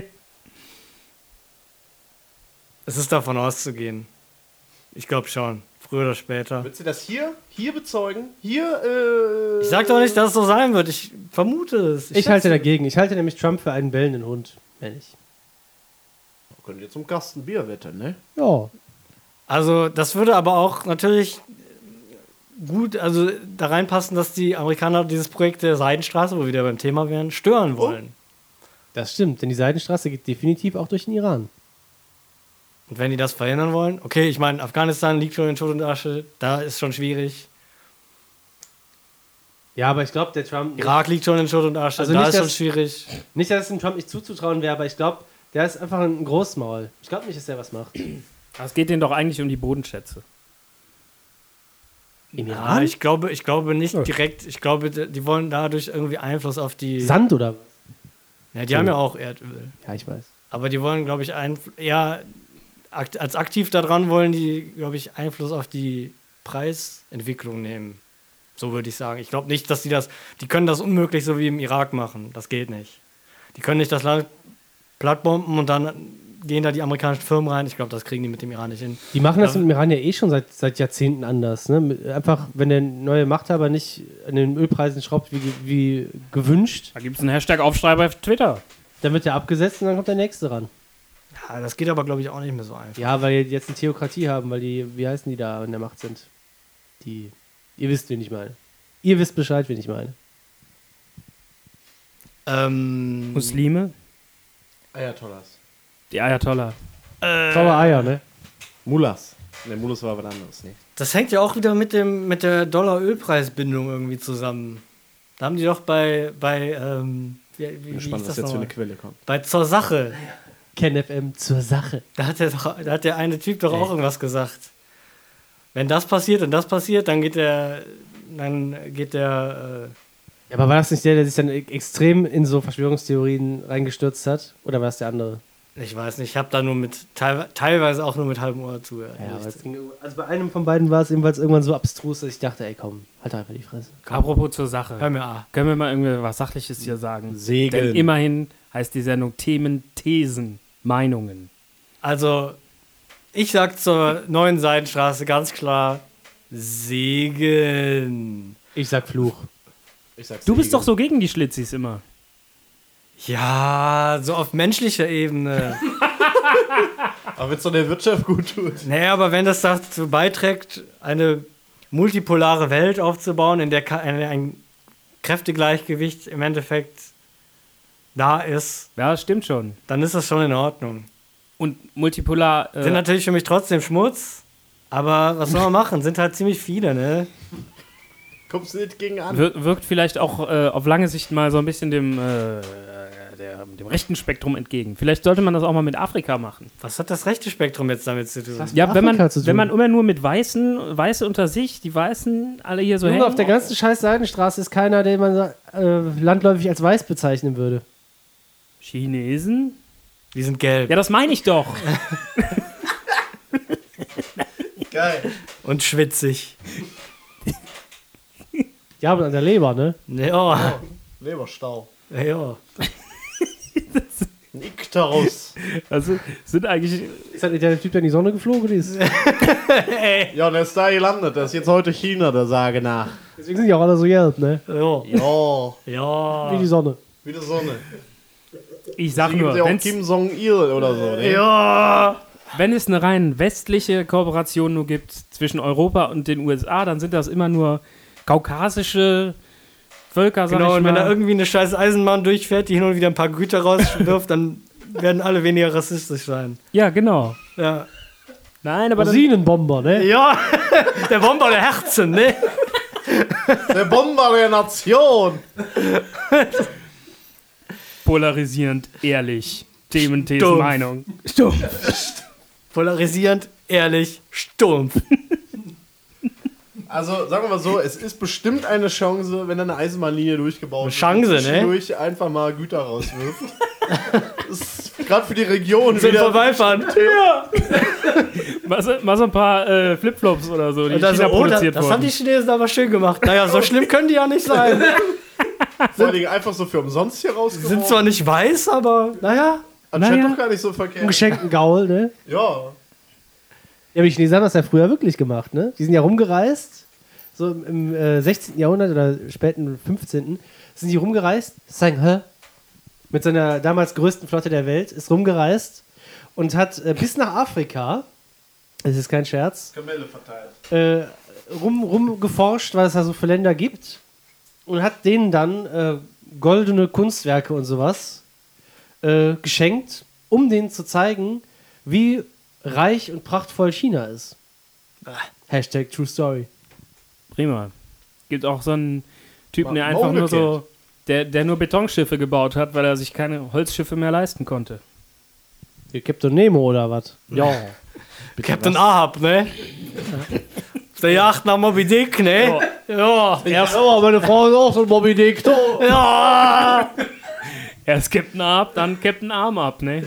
Es ist davon auszugehen. Ich glaube schon. Früher oder später. Willst du das hier bezeugen? Hier, Ich sag doch nicht, dass es so sein wird. Ich vermute es. Ich halte dagegen. Ich halte nämlich Trump für einen bellenden Hund. Wenn ich. Könnt ihr zum Kasten Bier wetten, ne? Ja. Also, das würde aber auch natürlich gut, also da reinpassen, dass die Amerikaner dieses Projekt der Seidenstraße, wo wir wieder beim Thema wären, stören wollen. Das stimmt, denn die Seidenstraße geht definitiv auch durch den Iran. Und wenn die das verhindern wollen, okay, ich meine, Afghanistan liegt schon in Schutt und Asche, da ist schon schwierig. Ja, aber ich glaube, der Trump... Irak liegt schon in Schutt und Asche, Also da nicht, ist schon dass- schwierig. Nicht, dass es dem Trump nicht zuzutrauen wäre, aber ich glaube, der ist einfach ein Großmaul. Ich glaube nicht, dass der was macht. Es geht denen doch eigentlich um die Bodenschätze. Im Ja, ich glaube nicht direkt, ich glaube, die wollen dadurch irgendwie Einfluss auf die... Sand oder was? Ja, die haben ja auch Erdöl. Ja, ich weiß. Aber die wollen, glaube ich, eher als aktiv daran wollen die, glaube ich, Einfluss auf die Preisentwicklung nehmen. So würde ich sagen. Ich glaube nicht, dass die können das unmöglich so wie im Irak machen. Das geht nicht. Die können nicht das Land plattbomben und dann gehen da die amerikanischen Firmen rein. Ich glaube, das kriegen die mit dem Iran nicht hin. Die machen das mit dem Iran ja eh schon seit Jahrzehnten anders. Ne? Einfach, wenn der neue Machthaber nicht an den Ölpreisen schraubt wie gewünscht, Da gibt es einen Hashtag-Aufschrei bei Twitter. dann wird er abgesetzt und dann kommt der nächste ran. Ja, das geht aber, glaube ich, auch nicht mehr so einfach. Ja, weil die jetzt eine Theokratie haben, weil die, wie heißen die da an der Macht sind? Ihr wisst, wen ich meine. Ihr wisst Bescheid, wen ich meine. Muslime, Ayatollahs. die Ayatollah. Saure Eier, ne? Mullahs. Ne, Mullahs war was anderes. Nee. Das hängt ja auch wieder mit der Dollar-Ölpreisbindung irgendwie zusammen. Da haben die doch bei wie Bin hieß gespannt, was das jetzt für nochmal? eine Quelle kommt. Bei Zur Sache. KenFM zur Sache. Da hat der eine Typ doch auch irgendwas gesagt. Wenn das passiert und das passiert, dann geht der Ja, aber war das nicht der sich dann extrem in so Verschwörungstheorien reingestürzt hat? Oder war es der andere? ich weiß nicht, ich habe da nur teilweise auch nur mit halbem Ohr zugehört. Ja, aber also bei einem von beiden war es ebenfalls irgendwann so abstrus, dass ich dachte, ey komm, halt doch einfach die Fresse. Apropos zur Sache. Hör mir an. Können wir mal irgendwie was Sachliches hier sagen? Segeln. Denn immerhin heißt die Sendung Themen, Thesen, Meinungen. Also, ich sag zur neuen Seidenstraße ganz klar, Segeln. Ich sag Fluch. Ich sag's Du bist Segeln. doch so gegen die Schlitzis immer. Ja, so auf menschlicher Ebene. Aber wenn es doch der Wirtschaft gut tut. Naja, aber wenn das dazu beiträgt, eine multipolare Welt aufzubauen, in der ein Kräftegleichgewicht im Endeffekt da ist, Ja, das stimmt schon. dann ist das schon in Ordnung. Und multipolar. Sind natürlich für mich trotzdem Schmutz, aber was soll man machen? Sind halt ziemlich viele, ne? Kommst du nicht gegen an? Wirkt vielleicht auch auf lange Sicht mal so ein bisschen dem rechten Spektrum entgegen. Vielleicht sollte man das auch mal mit Afrika machen. Was hat das rechte Spektrum jetzt damit zu tun? Ja, wenn Afrika zu tun. man immer nur mit Weiße unter sich, die Weißen alle hier so Junge, hängen. auf der ganzen scheiß Seidenstraße ist keiner, den man landläufig als weiß bezeichnen würde. Chinesen? Die sind gelb Ja, das meine ich doch. Geil. und schwitzig. Die haben an der Leber, ne? Ja, Leberstau. ja. Ein Iktarus. Also sind eigentlich. Ist das nicht der Typ, der in die Sonne geflogen ist? Ja, und der ist da gelandet. Der ist jetzt heute China, der Sage nach. Deswegen sind die auch alle so gelb, ne? Ja. Ja, Ja. Wie die Sonne. wie die Sonne. Ich sag Gibt nur, ja auch wenn's, Kim Jong-il oder so, ne? Ja. wenn es eine rein westliche Kooperation nur gibt zwischen Europa und den USA, dann sind das immer nur kaukasische Völker, sag Genau, ich und wenn da mal. irgendwie eine scheiß Eisenbahn durchfährt, die hin und wieder ein paar Güter rauswirft, dann werden alle weniger rassistisch sein. Ja, genau. Ja. Nein, aber dann, Rosinenbomber, ne? Ja, der Bomber der Herzen, ne? Der Bomber der Nation. polarisierend, ehrlich. Themen, Thesen, Stumpf. Meinung. Polarisierend, ehrlich, stumpf. Also, sagen wir mal so, es ist bestimmt eine Chance, wenn da eine Eisenbahnlinie durchgebaut wird. Chance, ne? zwischendurch einfach mal Güter rauswirft. Das ist gerade für die Region Sind wieder... vorbeifahren. Mal so ein paar Flipflops oder so, die in Und dann China so, oh, produziert das haben wurden. die Chinesen aber schön gemacht. Naja, so schlimm können die ja nicht sein. Vor allen Dingen einfach so für umsonst hier Sind rausgeworfen. zwar nicht weiß, aber naja. Anscheinend naja. doch gar nicht so verkehrt. Einen geschenkten Gaul, ne? Ja. Ja, aber die Chinesen haben das ja früher wirklich gemacht, ne? Die sind ja rumgereist, so im 16. Jahrhundert oder späten 15. sind die rumgereist. Sanghe, mit seiner damals größten Flotte der Welt, ist rumgereist und hat bis nach Afrika, das ist kein Scherz, Kamelle verteilt. rumgeforscht, was es da so für Länder gibt und hat denen dann goldene Kunstwerke und sowas geschenkt, um denen zu zeigen, wie reich und prachtvoll China ist. Hashtag True Story. Prima. Gibt auch so einen Typen, der einfach nur so, der nur Betonschiffe gebaut hat, weil er sich keine Holzschiffe mehr leisten konnte. Ihr Captain Nemo oder was? Ja. Captain Ahab, ne? Auf der Yacht nach Moby Dick, ne? Ja. Ja, meine Frau ist auch so ein Moby Dick. Ja. Erst Captain Ahab, dann Captain Arm ab, ne?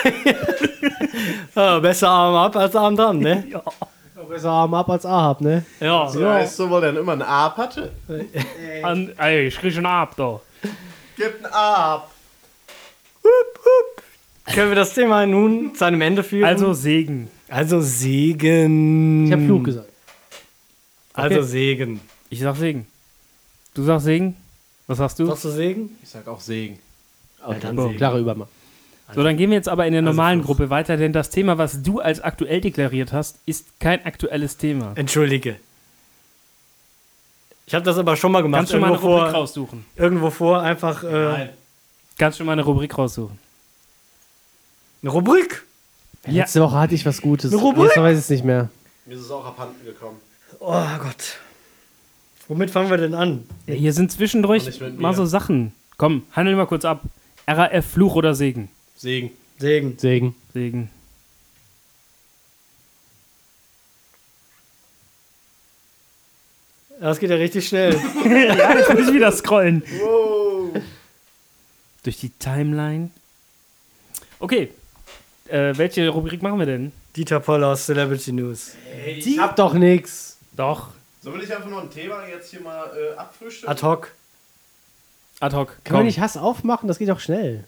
Ja, besser Arm ab als Arm dran, ne? Besser Arm ab als Ahab, ne? Ja. So heißt so, weil er immer einen Ab hatte. Ey, ich krieg schon ab, da. Gibt einen Ab. Können wir das Thema nun zu einem Ende führen? Also Segen. Also Segen. Ich habe Flug gesagt. Also Okay. Segen. Ich sag Segen. Du sagst Segen? Was sagst du? Sagst du Segen? Ich sag auch Segen. Ja, dann boah. Segen. Klare Übermacht. So, dann gehen wir jetzt aber in der normalen Fluch. Gruppe weiter, denn das Thema, was du als aktuell deklariert hast, ist kein aktuelles Thema. Entschuldige. Ich habe das aber schon mal gemacht. Kannst du mal eine Rubrik raussuchen? Irgendwo vor einfach Kannst du mal eine Rubrik raussuchen? eine Rubrik. Ja. Letzte Woche hatte ich was Gutes. Eine Rubrik? Jetzt weiß ich es nicht mehr. Mir ist es auch abhanden gekommen. Oh Gott. Womit fangen wir denn an? Ja, hier sind zwischendurch Nicht mit mir. mal so Sachen. Komm, handel mal kurz ab. RAF, Fluch oder Segen? Segen. Segen. Segen. Segen. Das geht ja richtig schnell. Ja, jetzt muss ich wieder scrollen. Wow. Durch die Timeline. Okay. Welche Rubrik machen wir denn? Dieter Poller aus Celebrity News. Ich hab doch nix. Doch. So, will ich einfach noch ein Thema jetzt hier mal abfrühstücken? Ad hoc. Ad hoc. Kann man nicht Hass aufmachen? Das geht doch schnell.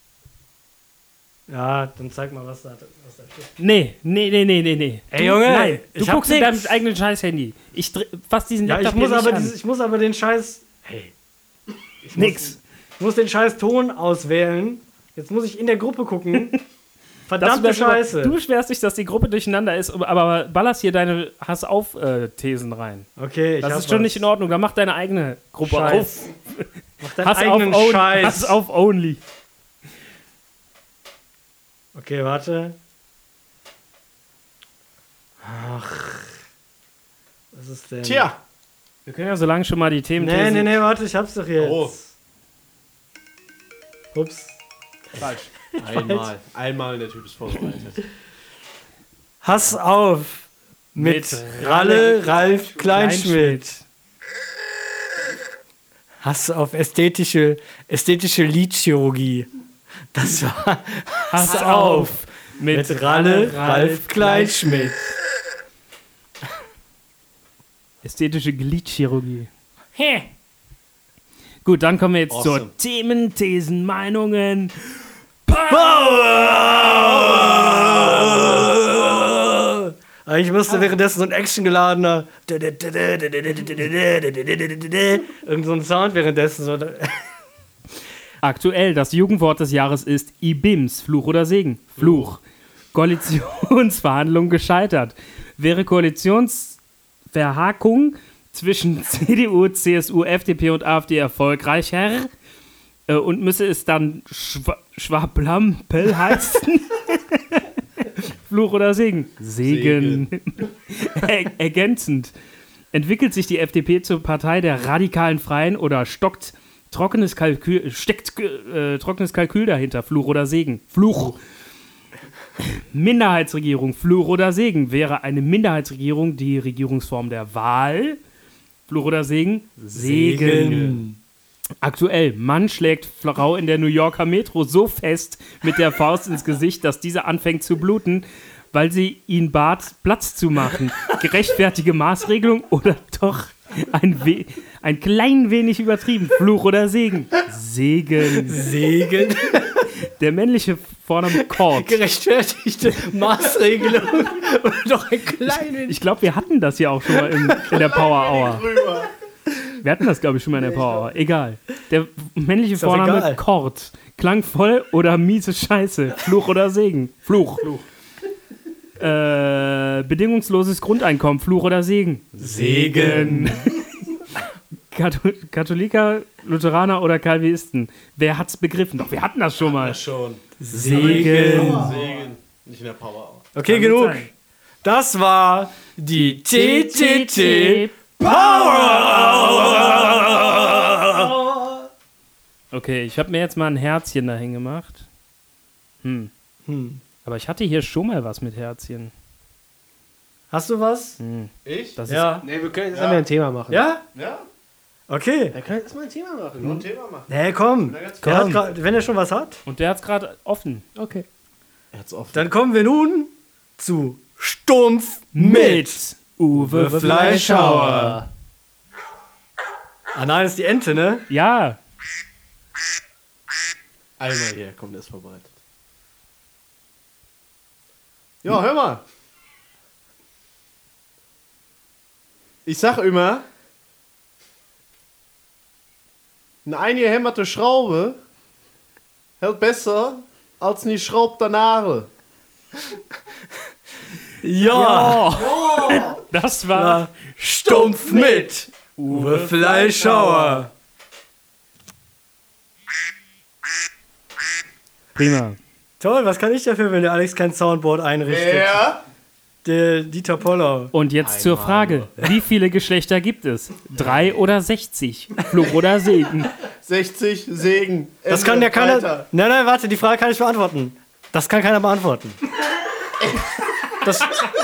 Ja, dann zeig mal, was da steht. Nee. Ey, Junge, Nein, du ich hab guckst in deinem nix. eigenen Scheiß-Handy. Ich fass diesen Ja, Laptop hier nicht an. ich muss aber den Scheiß. Hey. Nix. Ich muss den Scheiß Ton auswählen. Jetzt muss ich in der Gruppe gucken. Verdammte Das Scheiße. Du beschwerst dich, dass die Gruppe durcheinander ist, aber ballerst hier deine Hass-auf-Thesen rein. Okay, ich Das hab ist schon was. nicht in Ordnung. Dann mach deine eigene Gruppe Scheiß. auf. Mach deinen Hass eigenen auf, Scheiß. Hass auf Only. Okay, warte. Ach. Was ist denn? Tja. Wir können ja so lange schon mal die Themen Nee, warte, ich hab's doch jetzt. Oh. Ups. Falsch. Einmal der Typ ist vorbereitet. Hass auf mit Ralle Ralf Kleinschmidt. Hass auf ästhetische Lidchirurgie. Das war Hass auf mit Ralle Ralf Kleinschmidt. Ästhetische Gliedchirurgie. Gut, dann kommen wir jetzt Awesome. zur Themen, Thesen, Meinungen. Ich musste währenddessen so ein actiongeladener irgend so ein Sound währenddessen so. Aktuell, das Jugendwort des Jahres ist IBIMS, Fluch oder Segen. Fluch. Koalitionsverhandlungen gescheitert. Wäre Koalitionsverhakung zwischen CDU, CSU, FDP und AfD erfolgreicher und müsse es dann Schwablampel heißen? Fluch oder Segen? Segen. Ergänzend. Entwickelt sich die FDP zur Partei der radikalen Freien oder steckt trockenes Kalkül dahinter? Fluch oder Segen? Fluch. Minderheitsregierung, Fluch oder Segen? Wäre eine Minderheitsregierung die Regierungsform der Wahl? Fluch oder Segen? Segen. Aktuell, Mann schlägt Frau in der New Yorker Metro so fest mit der Faust ins Gesicht, dass diese anfängt zu bluten, weil sie ihn bat, Platz zu machen. Gerechtfertige Maßregelung oder doch ein klein wenig übertrieben? Fluch oder Segen? Segen. Segen. Der männliche Vorname Kord. Gerechtfertigte Maßregelung. Oder doch ein kleines. Ich glaube, wir hatten das ja auch schon mal in der Power Hour. Rüber. Wir hatten das, glaube ich, schon mal in der Power Hour. Egal. Der männliche doch Vorname egal. Kord. Klangvoll oder miese Scheiße? Fluch oder Segen? Fluch. Bedingungsloses Grundeinkommen. Fluch oder Segen? Segen. Katholiker, Lutheraner oder Calvinisten? Wer hat's begriffen? Doch, wir hatten das schon mal. Schon. Segen. Segen. Nicht in der Power Hour. Okay, Kann genug. gut sein. Das war die TTT Power. Okay, ich habe mir jetzt mal ein Herzchen dahin gemacht. Aber ich hatte hier schon mal was mit Herzchen. Hast du was? Ich? Das Ja. Nee, wir können jetzt mal ein Thema machen. Ja? Ja? Okay. Wir können jetzt mal ein Thema machen. Nur ein Thema machen. Nee, komm. ganz Der hat grad, wenn er schon was hat, Und der hat's gerade offen. Okay. Herz offen. dann kommen wir nun zu Stumpf mit Uwe Fleischhauer. Ah nein, das ist die Ente, ne? Ja, Einmal hier, kommt, der ist vorbereitet. Ja, hör mal. Ich sag immer, eine eingehämmerte Schraube hält besser als eine schraubte Nadel. Ja. das war Stumpf mit Uwe Fleischhauer. prima. Toll, was kann ich dafür, wenn der Alex kein Soundboard einrichtet? Ja. Der Dieter Pollau. Und jetzt zur Frage, wie viele Geschlechter gibt es? 3 oder 60? Fluch oder Segen? 60 Segen. Das kann ja keiner. Weiter. Nein, warte, die Frage kann ich beantworten. Das kann keiner beantworten. Das.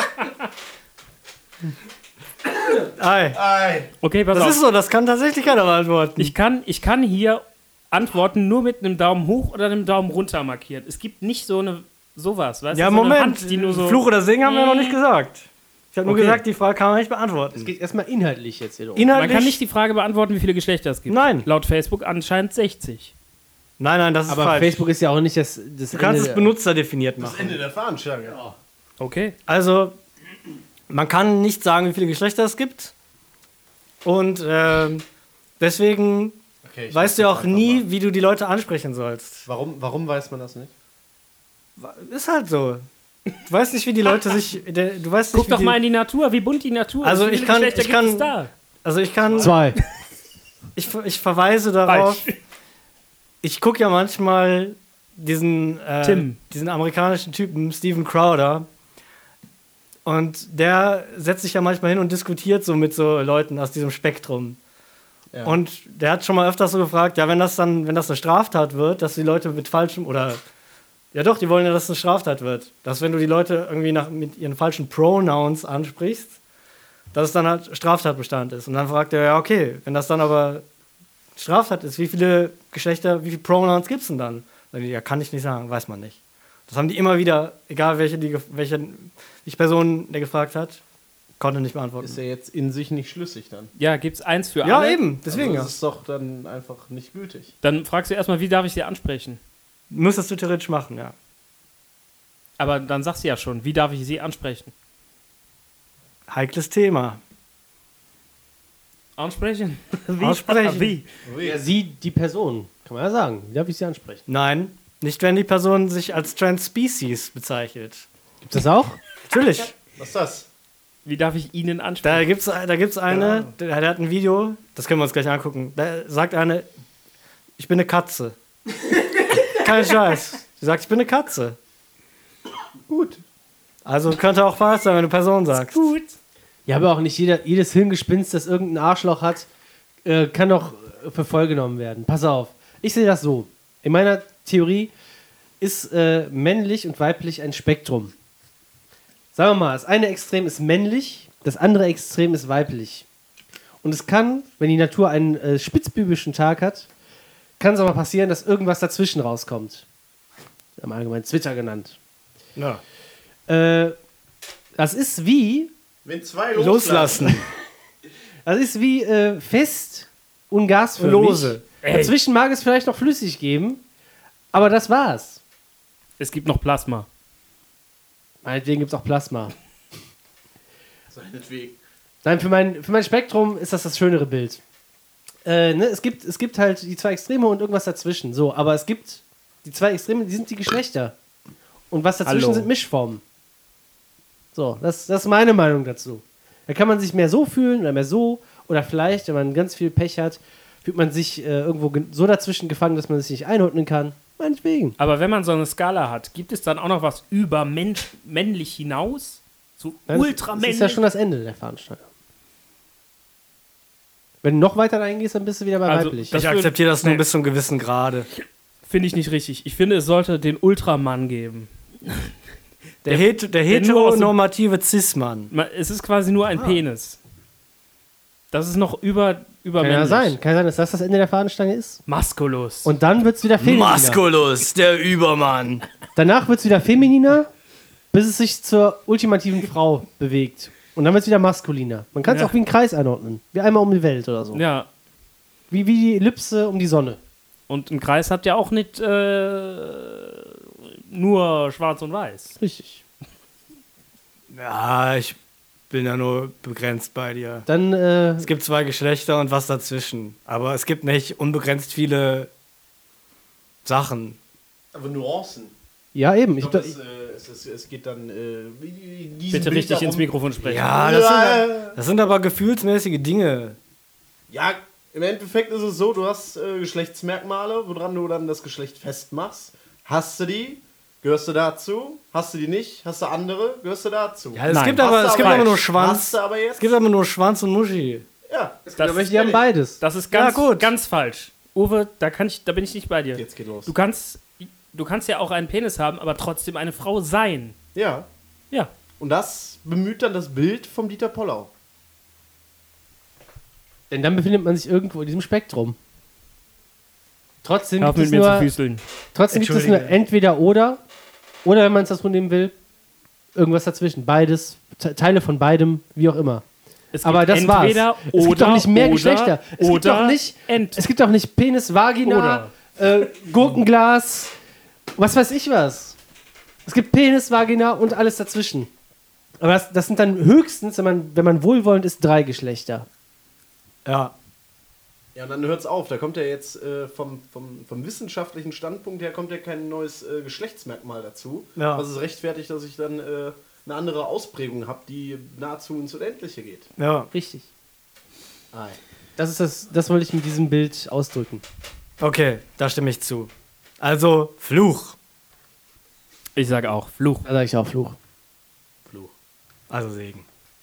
Ei. Ei. Okay, pass Das auf. ist so, das kann tatsächlich keiner beantworten. Ich kann hier Antworten nur mit einem Daumen hoch oder einem Daumen runter markiert. Es gibt nicht sowas, weißt Ja, du? So eine Moment. Hand, die nur so Fluch oder Singen haben wir noch nicht gesagt. Ich habe nur Okay. gesagt, die Frage kann man nicht beantworten. Es geht erstmal inhaltlich jetzt hier drum. Man Inhaltlich. kann nicht die Frage beantworten, wie viele Geschlechter es gibt. Nein. Laut Facebook anscheinend 60. Nein, das ist Aber falsch. Facebook ist ja auch nicht das Du kannst es benutzerdefiniert machen. Ende der Fahnenstange. Okay. Also, man kann nicht sagen, wie viele Geschlechter es gibt. Und deswegen Okay, ich weißt du ja auch mach das nie, einfach mal. wie du die Leute ansprechen sollst. Warum weiß man das nicht? Ist halt so. Du weißt nicht, wie die Leute sich. Du weißt nicht, Guck wie doch die, mal in die Natur, wie bunt die Natur Also ist. Wie ich viele kann- Geschlechter ich gibt es kann- da? Also ich kann. 2. Ich verweise darauf. Ich gucke ja manchmal diesen amerikanischen Typen, Steven Crowder. Und der setzt sich ja manchmal hin und diskutiert so mit so Leuten aus diesem Spektrum. Ja. Und der hat schon mal öfters so gefragt, ja, wenn das eine Straftat wird, dass die Leute mit falschem oder ja doch, die wollen ja, dass es eine Straftat wird. Dass wenn du die Leute irgendwie mit ihren falschen Pronouns ansprichst, dass es dann halt Straftatbestand ist. Und dann fragt er, ja, okay, wenn das dann aber Straftat ist, wie viele Geschlechter, wie viele Pronouns gibt es denn dann? Dann, ja, kann ich nicht sagen, weiß man nicht. Das haben die immer wieder, egal welche Person der gefragt hat, konnte nicht beantworten. Ist ja jetzt in sich nicht schlüssig dann. Ja, gibt's eins für Ja, alle? eben, deswegen Also ja. das ist doch dann einfach nicht gültig. Dann fragst du erstmal, wie darf ich sie ansprechen? Müsstest du theoretisch machen, ja. Aber dann sagst du ja schon, wie darf ich sie ansprechen? Heikles Thema. Ansprechen? Aussprechen. Wie? Ja, sie, die Person. Kann man ja sagen. Wie darf ich sie ansprechen? Nein, nicht wenn die Person sich als Trans-Species bezeichnet. Gibt es das auch? Natürlich. Was ist das? Wie darf ich ihnen Da ansprechen? gibt's eine, der hat ein Video, das können wir uns gleich angucken. Da sagt eine, ich bin eine Katze. Kein Scheiß. Sie sagt, ich bin eine Katze. Gut. Also könnte auch falsch sein, wenn eine Person sagt. Gut. Ja, aber auch nicht jedes Hirngespinst, das irgendein Arschloch hat, kann doch für voll genommen werden. Pass auf. Ich sehe das so. In meiner Theorie ist männlich und weiblich ein Spektrum. Sagen wir mal, das eine Extrem ist männlich, das andere Extrem ist weiblich. Und es kann, wenn die Natur einen spitzbübischen Tag hat, kann es aber passieren, dass irgendwas dazwischen rauskommt. Im Allgemeinen Twitter genannt. Ja. Das ist wie Loslassen. Das ist wie fest und gasförmig. Lose. Dazwischen mag es vielleicht noch flüssig geben, aber das war's. Es gibt noch Plasma. Meinetwegen gibt es auch Plasma. Seinetwegen. Nein, für mein Spektrum ist das schönere Bild. Es gibt halt die zwei Extreme und irgendwas dazwischen. So, aber es gibt die zwei Extreme, die sind die Geschlechter. Und was dazwischen Hallo. sind Mischformen. So, das ist meine Meinung dazu. Da kann man sich mehr so fühlen oder mehr so. Oder vielleicht, wenn man ganz viel Pech hat, fühlt man sich irgendwo so dazwischen gefangen, dass man sich nicht einordnen kann. Meinetwegen. Aber wenn man so eine Skala hat, gibt es dann auch noch was über männlich hinaus? So Das ultramännlich? ist ja schon das Ende der Fahnenstange. Wenn du noch weiter reingehst, dann bist du wieder bei Also, weiblich. das Ich akzeptiere das nur bis zu einem gewissen Grade. Finde ich nicht richtig. Ich finde, es sollte den Ultramann geben. Der nur aus heteronormative Cis-Mann. Es ist quasi nur ein Penis. Das ist noch Kann übermännlich. ja sein, dass das Ende der Fahnenstange ist. Maskulus. Und dann wird es wieder femininer. Maskulus, der Übermann. Danach wird es wieder femininer, bis es sich zur ultimativen Frau bewegt. Und dann wird es wieder maskuliner. Man kann es Ja. auch wie einen Kreis einordnen. Wie einmal um die Welt oder so. Ja. Wie die Ellipse um die Sonne. Und ein Kreis hat ja auch nicht nur schwarz und weiß. Richtig. Ja, ich bin ja nur begrenzt bei dir. Dann, Es gibt 2 Geschlechter und was dazwischen. Aber es gibt nicht unbegrenzt viele Sachen. Aber Nuancen. ja eben. Ich Ich, glaub, es geht dann. Bitte richtig ins Mikrofon sprechen. Ja, das sind aber gefühlsmäßige Dinge. Ja, im Endeffekt ist es so, du hast Geschlechtsmerkmale, woran du dann das Geschlecht festmachst. Hast du die, gehörst du dazu. Hast du die nicht, hast du andere, gehörst du dazu. Ja, es Nein. gibt Hast aber, du es gibt aber aber nur nicht. Schwanz. Hast du aber jetzt? Es gibt aber nur Schwanz und Muschi. Ja, Das, die haben beides. das ist ganz, Ja, gut. ganz falsch. Uwe, da bin ich nicht bei dir. Jetzt geht los. Du kannst ja auch einen Penis haben, aber trotzdem eine Frau sein. Ja. Ja. Und das bemüht dann das Bild vom Dieter Pollau. Denn dann befindet man sich irgendwo in diesem Spektrum. Trotzdem Hör auf gibt mit es mir zu nur, füßeln. trotzdem gibt es nur entweder oder wenn man es das nehmen will, irgendwas dazwischen. Beides, Teile von beidem, wie auch immer. Es Aber gibt das war's. entweder Es gibt doch nicht mehr oder, Geschlechter. Oder Es gibt doch nicht Penis, Vagina, Gurkenglas, was weiß ich was. Es gibt Penis, Vagina und alles dazwischen. Aber das sind dann höchstens, wenn man wohlwollend ist, 3 Geschlechter. Ja. Ja, und dann hört's auf. Da kommt ja jetzt vom wissenschaftlichen Standpunkt her kommt ja kein neues Geschlechtsmerkmal dazu. Ja. Was es rechtfertigt, dass ich dann eine andere Ausprägung habe, die nahezu ins Unendliche geht. Ja. Richtig. Das wollte ich mit diesem Bild ausdrücken. Okay, da stimme ich zu. Also, Fluch. Ich sage auch Fluch. Da sage ich auch Fluch. Also Segen.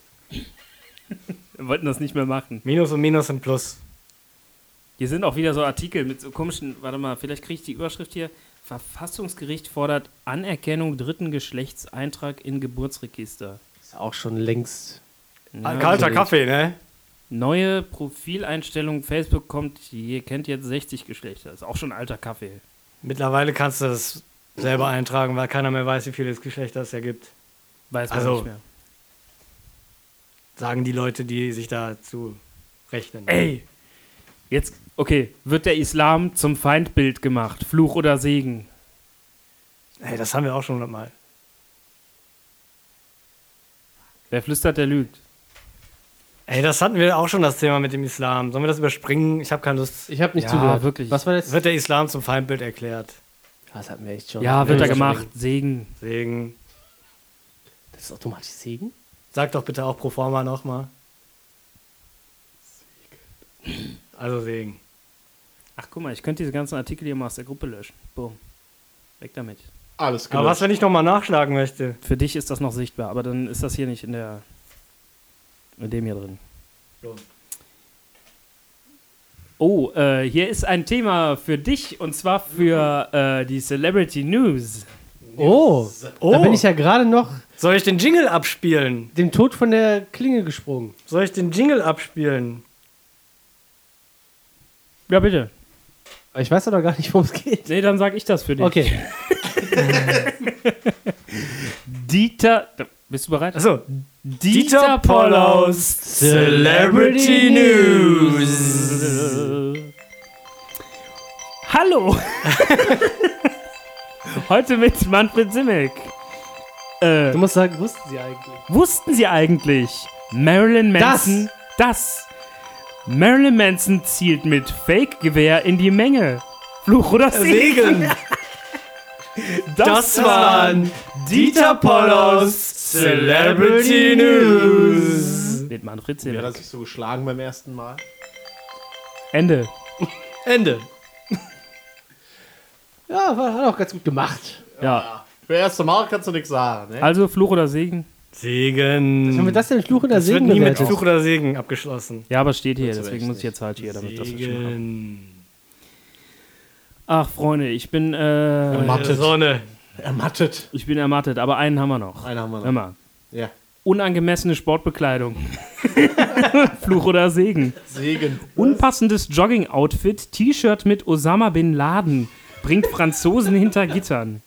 Wir wollten das nicht mehr machen. Minus und Minus sind Plus. Hier sind auch wieder so Artikel mit so komischen, warte mal, vielleicht kriege ich die Überschrift hier. Verfassungsgericht fordert Anerkennung dritten Geschlechts Eintrag in Geburtsregister. Ist auch schon längst. Ja, Kalter Kaffee, ne? Neue Profileinstellung Facebook kennt jetzt 60 Geschlechter. Ist auch schon alter Kaffee. Mittlerweile kannst du das selber eintragen, weil keiner mehr weiß, wie viele Geschlechter es ja gibt. Weiß man Also, nicht mehr. Sagen die Leute, die sich dazu rechnen. Ey! Jetzt, okay, wird der Islam zum Feindbild gemacht? Fluch oder Segen? Ey, das haben wir auch schon mal. Wer flüstert, der lügt. Ey, das hatten wir auch schon, das Thema mit dem Islam. Sollen wir das überspringen? Ich habe keine Lust. Ich habe nicht Ja, zugehört. wirklich. Was war das? Wird der Islam zum Feindbild erklärt? Das hatten wir echt schon. Ja, wird er Ja, gemacht. Segen. Segen. Das ist automatisch Segen? Sag doch bitte auch pro forma nochmal. Also Segen. Ach, guck mal, ich könnte diese ganzen Artikel hier mal aus der Gruppe löschen. Boom. Weg damit. Alles Aber was, wenn ich nochmal nachschlagen möchte? Für dich ist das noch sichtbar, aber dann ist das hier nicht in dem hier drin. So. Oh, hier ist ein Thema für dich und zwar für die Celebrity News. Oh, da bin ich ja gerade noch Soll ich den Jingle abspielen? dem Tod von der Klinge gesprungen. Soll ich den Jingle abspielen? Ja, bitte. Aber ich weiß doch noch gar nicht, worum es geht. Nee, dann sag ich das für dich. Okay. Dieter, bist du bereit? Achso. Dieter Pollaus Celebrity News. Hallo! Heute mit Manfred Simic. Du musst sagen, wussten sie eigentlich? Wussten Sie eigentlich, Marilyn Manson... Marilyn Manson zielt mit Fake-Gewehr in die Menge. Fluch oder Segen? Segen. Das waren Dieter Pollaus Celebrity News. Mit Manfred Wie hat er Simic. sich so geschlagen beim ersten Mal? Ende. Ende. Ja, hat auch ganz gut gemacht. Ja. Für das erste Mal kannst du nichts sagen, ne? Also Fluch oder Segen? Segen. Haben wir das denn Fluch oder Das wird Segen nie mit bewertet? Fluch oder Segen abgeschlossen. Ja, aber es steht hier, Das deswegen weiß muss ich ich jetzt halt hier, damit das bestimmt kommt. Segen. Ach, Freunde, ich bin Mathe. Sonne. Ermattet. ermattet, aber einen haben wir noch. Einen haben wir noch. Hör mal. Ja. Unangemessene Sportbekleidung. Fluch oder Segen. Segen. Unpassendes Jogging-Outfit, T-Shirt mit Osama Bin Laden. Bringt Franzosen hinter Gittern.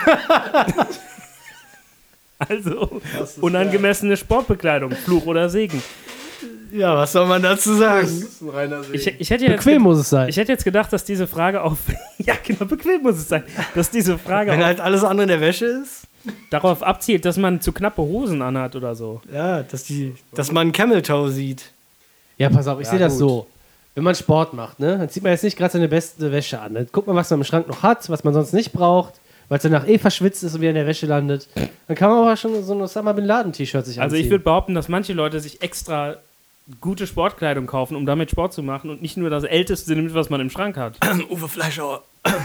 Also, unangemessene Sportbekleidung. Fluch oder Segen. Ja, was soll man dazu Das sagen? ist ein reiner Segen. Ich hätte jetzt Bequem muss es sein. Ich hätte jetzt gedacht, dass diese Frage auf. Ja, genau, bequem muss es sein. Dass diese Frage Wenn auch halt alles andere in der Wäsche ist. darauf abzielt, dass man zu knappe Hosen anhat oder so. Ja, dass man Camel Toe sieht. Ja, pass auf, ich Ja, sehe das gut. so. Wenn man Sport macht, ne, dann zieht man jetzt nicht gerade seine beste Wäsche an. Dann guckt man, was man im Schrank noch hat, was man sonst nicht braucht, weil es danach verschwitzt ist und wieder in der Wäsche landet. Dann kann man aber schon so ein Osama Bin Laden T-Shirt sich Also anziehen. ich würde behaupten, dass manche Leute sich extra gute Sportkleidung kaufen, um damit Sport zu machen und nicht nur das Älteste nimmt, was man im Schrank hat. Uwe Fleischhauer.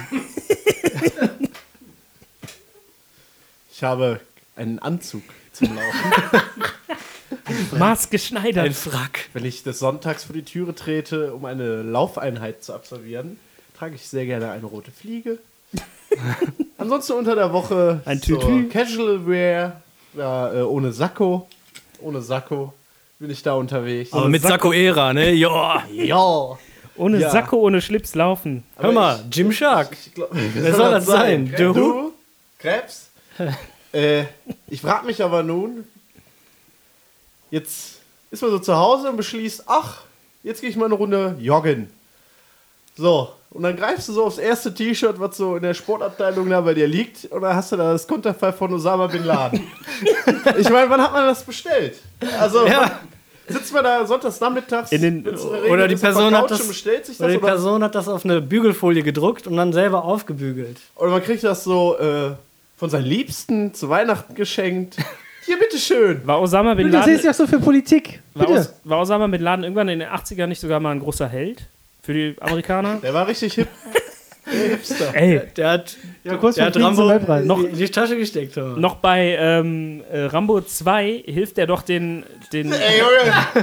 Ich habe einen Anzug zum Laufen. Maßgeschneidert. Ein Frack. Wenn ich des Sonntags vor die Türe trete, um eine Laufeinheit zu absolvieren, trage ich sehr gerne eine rote Fliege. Ansonsten unter der Woche Ein so Tütü. Casual Wear, ja, ohne Sakko. Ohne Sakko bin ich da unterwegs. Aber mit Sakko-Ära, ne? Ja. ja. Ohne Ja. Sakko, ohne Schlips laufen. Hör mal, Gymshark. Wer soll das sein? Du? Krebs? Ich frage mich aber nun, jetzt ist man so zu Hause und beschließt, ach, jetzt gehe ich mal eine Runde joggen. So, und dann greifst du so aufs erste T-Shirt, was so in der Sportabteilung da bei dir liegt, und dann hast du da das Konterfei von Osama Bin Laden. Ich meine, wann hat man das bestellt? Also, Ja. sitzt man da sonntags nachmittags In den- wenn's in der Regel Oder die ist, auf der Person hat Couch das, und bestellt sich oder das, die Person hat das auf eine Bügelfolie gedruckt und dann selber aufgebügelt. oder man kriegt das so von seinen Liebsten zu Weihnachten geschenkt. Hier, bitteschön. War Osama Bin Du siehst Laden, ja so für Politik. Bitte. war Osama Bin Laden irgendwann in den 80ern nicht sogar mal ein großer Held für die Amerikaner? Der war richtig hip. Der Hipster. Ey, Der hat, Ja, kurz der vor hat Frieden zum Rambo Weltpreis. noch in die Tasche gesteckt. Hör mal. noch bei Rambo 2 hilft er doch den Ey, Junge.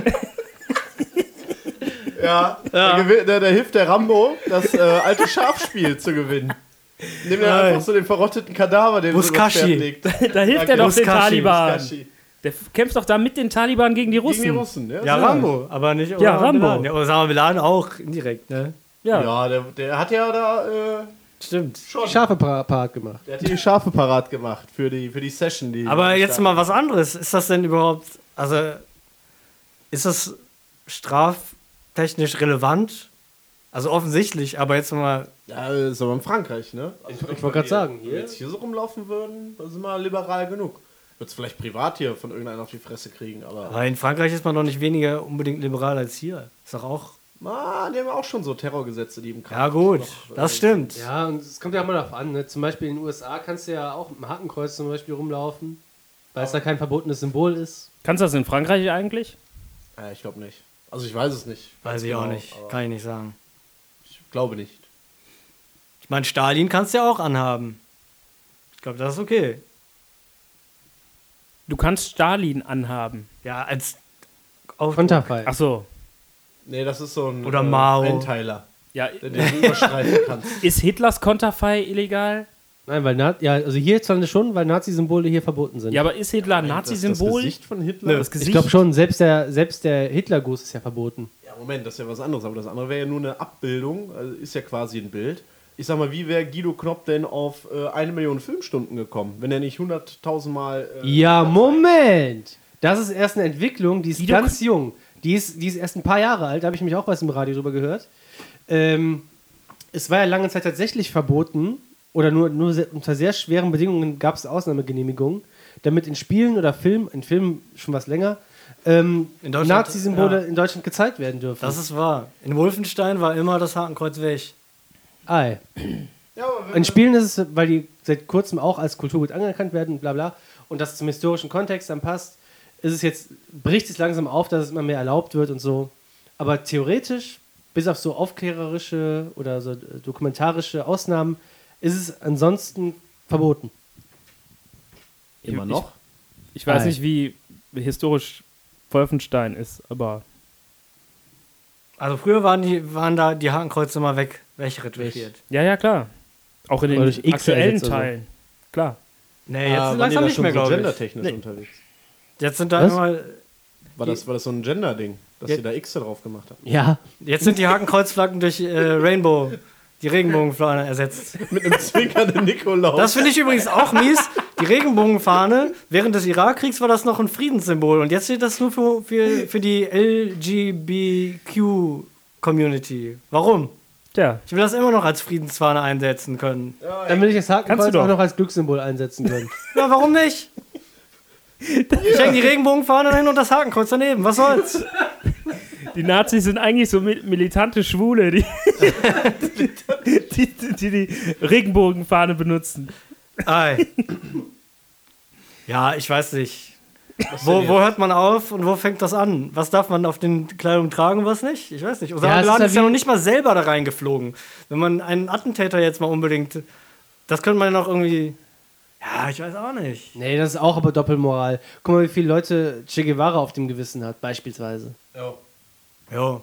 Ja, der hilft der Rambo, das alte Schafspiel zu gewinnen. Indem er Nein. einfach so den verrotteten Kadaver, den Buskashi. so legt. da hilft er doch den Buskashi, Taliban. Buskashi. Der kämpft doch da mit den Taliban gegen die Russen. Gegen die Russen, ja. Ja, so. Rambo, aber nicht Ja, Osama Bin Rambo. Laden. Ja, Osama Bin Laden auch indirekt, ne? Ja. Ja, der hat ja da Stimmt. schon. Scharfe Part gemacht. Der hat die Schafe parat gemacht für die Session. Die Aber die jetzt da- mal was anderes. Ist das denn überhaupt, also, ist das straftechnisch relevant? Also offensichtlich, aber jetzt mal, Ja, ist aber in Frankreich, ne? Also Ich wollte gerade sagen, Wenn wir jetzt hier so rumlaufen würden, dann sind wir liberal genug. Wird es vielleicht privat hier von irgendeinem auf die Fresse kriegen, aber in Frankreich ist man doch nicht weniger unbedingt liberal als hier. Ist doch auch, die haben auch schon so Terrorgesetze, die im Kampf ja gut, noch, das stimmt. Ja, und es kommt ja auch mal darauf an. Ne? Zum Beispiel in den USA kannst du ja auch mit dem Hakenkreuz zum Beispiel rumlaufen, weil es da kein verbotenes Symbol ist. Kannst du das in Frankreich eigentlich? Ich glaube nicht. Also ich weiß es nicht. Weiß ich Genau, auch nicht, aber kann ich nicht sagen. Ich glaube nicht. Ich meine, Stalin kannst du ja auch anhaben. Ich glaube, das ist okay. Du kannst Stalin anhaben. Ja, als Aufdruck. Konterfei. Ach so. Nee, das ist so ein Oder Mao. Einteiler, Ja, den du überschreiten kannst. ist Hitlers Konterfei illegal? Nein, weil also hierzulande schon, weil Nazi-Symbole hier verboten sind. Ja, aber ist Hitler ein Das Nazi-Symbol? Gesicht von Hitler? Das ich Gesicht? glaube schon, selbst der Hitlergruß ist ja verboten. Ja, Moment, das ist ja was anderes. Aber das andere wäre ja nur eine Abbildung. Also ist ja quasi ein Bild. Ich sag mal, wie wäre Guido Knopp denn auf 1 Million Filmstunden gekommen, wenn er nicht 100.000 Mal... Ja, Moment! Das ist erst eine Entwicklung, die ist Guido ganz jung. Die ist erst ein paar Jahre alt, da habe ich mich auch was im Radio drüber gehört. Es war ja lange Zeit tatsächlich verboten, oder nur unter sehr schweren Bedingungen gab es Ausnahmegenehmigungen, damit in Spielen oder in Filmen schon was länger, Deutschland, Nazi-Symbole ja. in Deutschland gezeigt werden dürfen. Das ist wahr. In Wolfenstein war immer das Hakenkreuz weg. Ei. Ja, aber In Spielen ist es, weil die seit kurzem auch als Kulturgut anerkannt werden und bla bla, und das zum historischen Kontext dann passt, bricht es langsam auf, dass es immer mehr erlaubt wird und so. Aber theoretisch, bis auf so aufklärerische oder so dokumentarische Ausnahmen, ist es ansonsten verboten. Immer noch? Ich weiß Ei. nicht, wie historisch Wolfenstein ist, aber Also früher waren da die Hakenkreuze immer wegretuschiert. ja, klar. Auch in den Oder durch X aktuellen ersetzt oder so. Teilen. Klar. Nee, jetzt waren die langsam da nicht schon mehr, so glaube ich. gendertechnisch unterwegs? Jetzt sind da Was? immer, War das so ein Gender-Ding, dass sie da X drauf gemacht haben? Ja. jetzt sind die Hakenkreuzflaggen durch Rainbow, die Regenbogenfahne ersetzt. Mit einem zwinkernden Nikolaus. Das finde ich übrigens auch mies. Die Regenbogenfahne, während des Irakkriegs war das noch ein Friedenssymbol und jetzt steht das nur für die LGBTQ-Community. Warum? Tja, Ich will das immer noch als Friedensfahne einsetzen können. Dann will ich das Kannst Hakenkreuz du doch. auch noch als Glückssymbol einsetzen können. Ja, warum nicht? Ich hänge die Regenbogenfahne dahin und das Hakenkreuz daneben. Was soll's? die Nazis sind eigentlich so militante Schwule, die die Regenbogenfahne benutzen. Ei. Ja, ich weiß nicht. Wo hört man auf und wo fängt das an? Was darf man auf den Kleidung tragen und was nicht? Ich weiß nicht. Osama Ja, Bin es Laden ist ist ja ja wie- noch nicht mal selber da reingeflogen. Wenn man einen Attentäter jetzt mal unbedingt... Das könnte man ja noch irgendwie... Ja, ich weiß auch nicht. Nee, das ist auch aber Doppelmoral. Guck mal, wie viele Leute Che Guevara auf dem Gewissen hat, beispielsweise. Ja. Jo.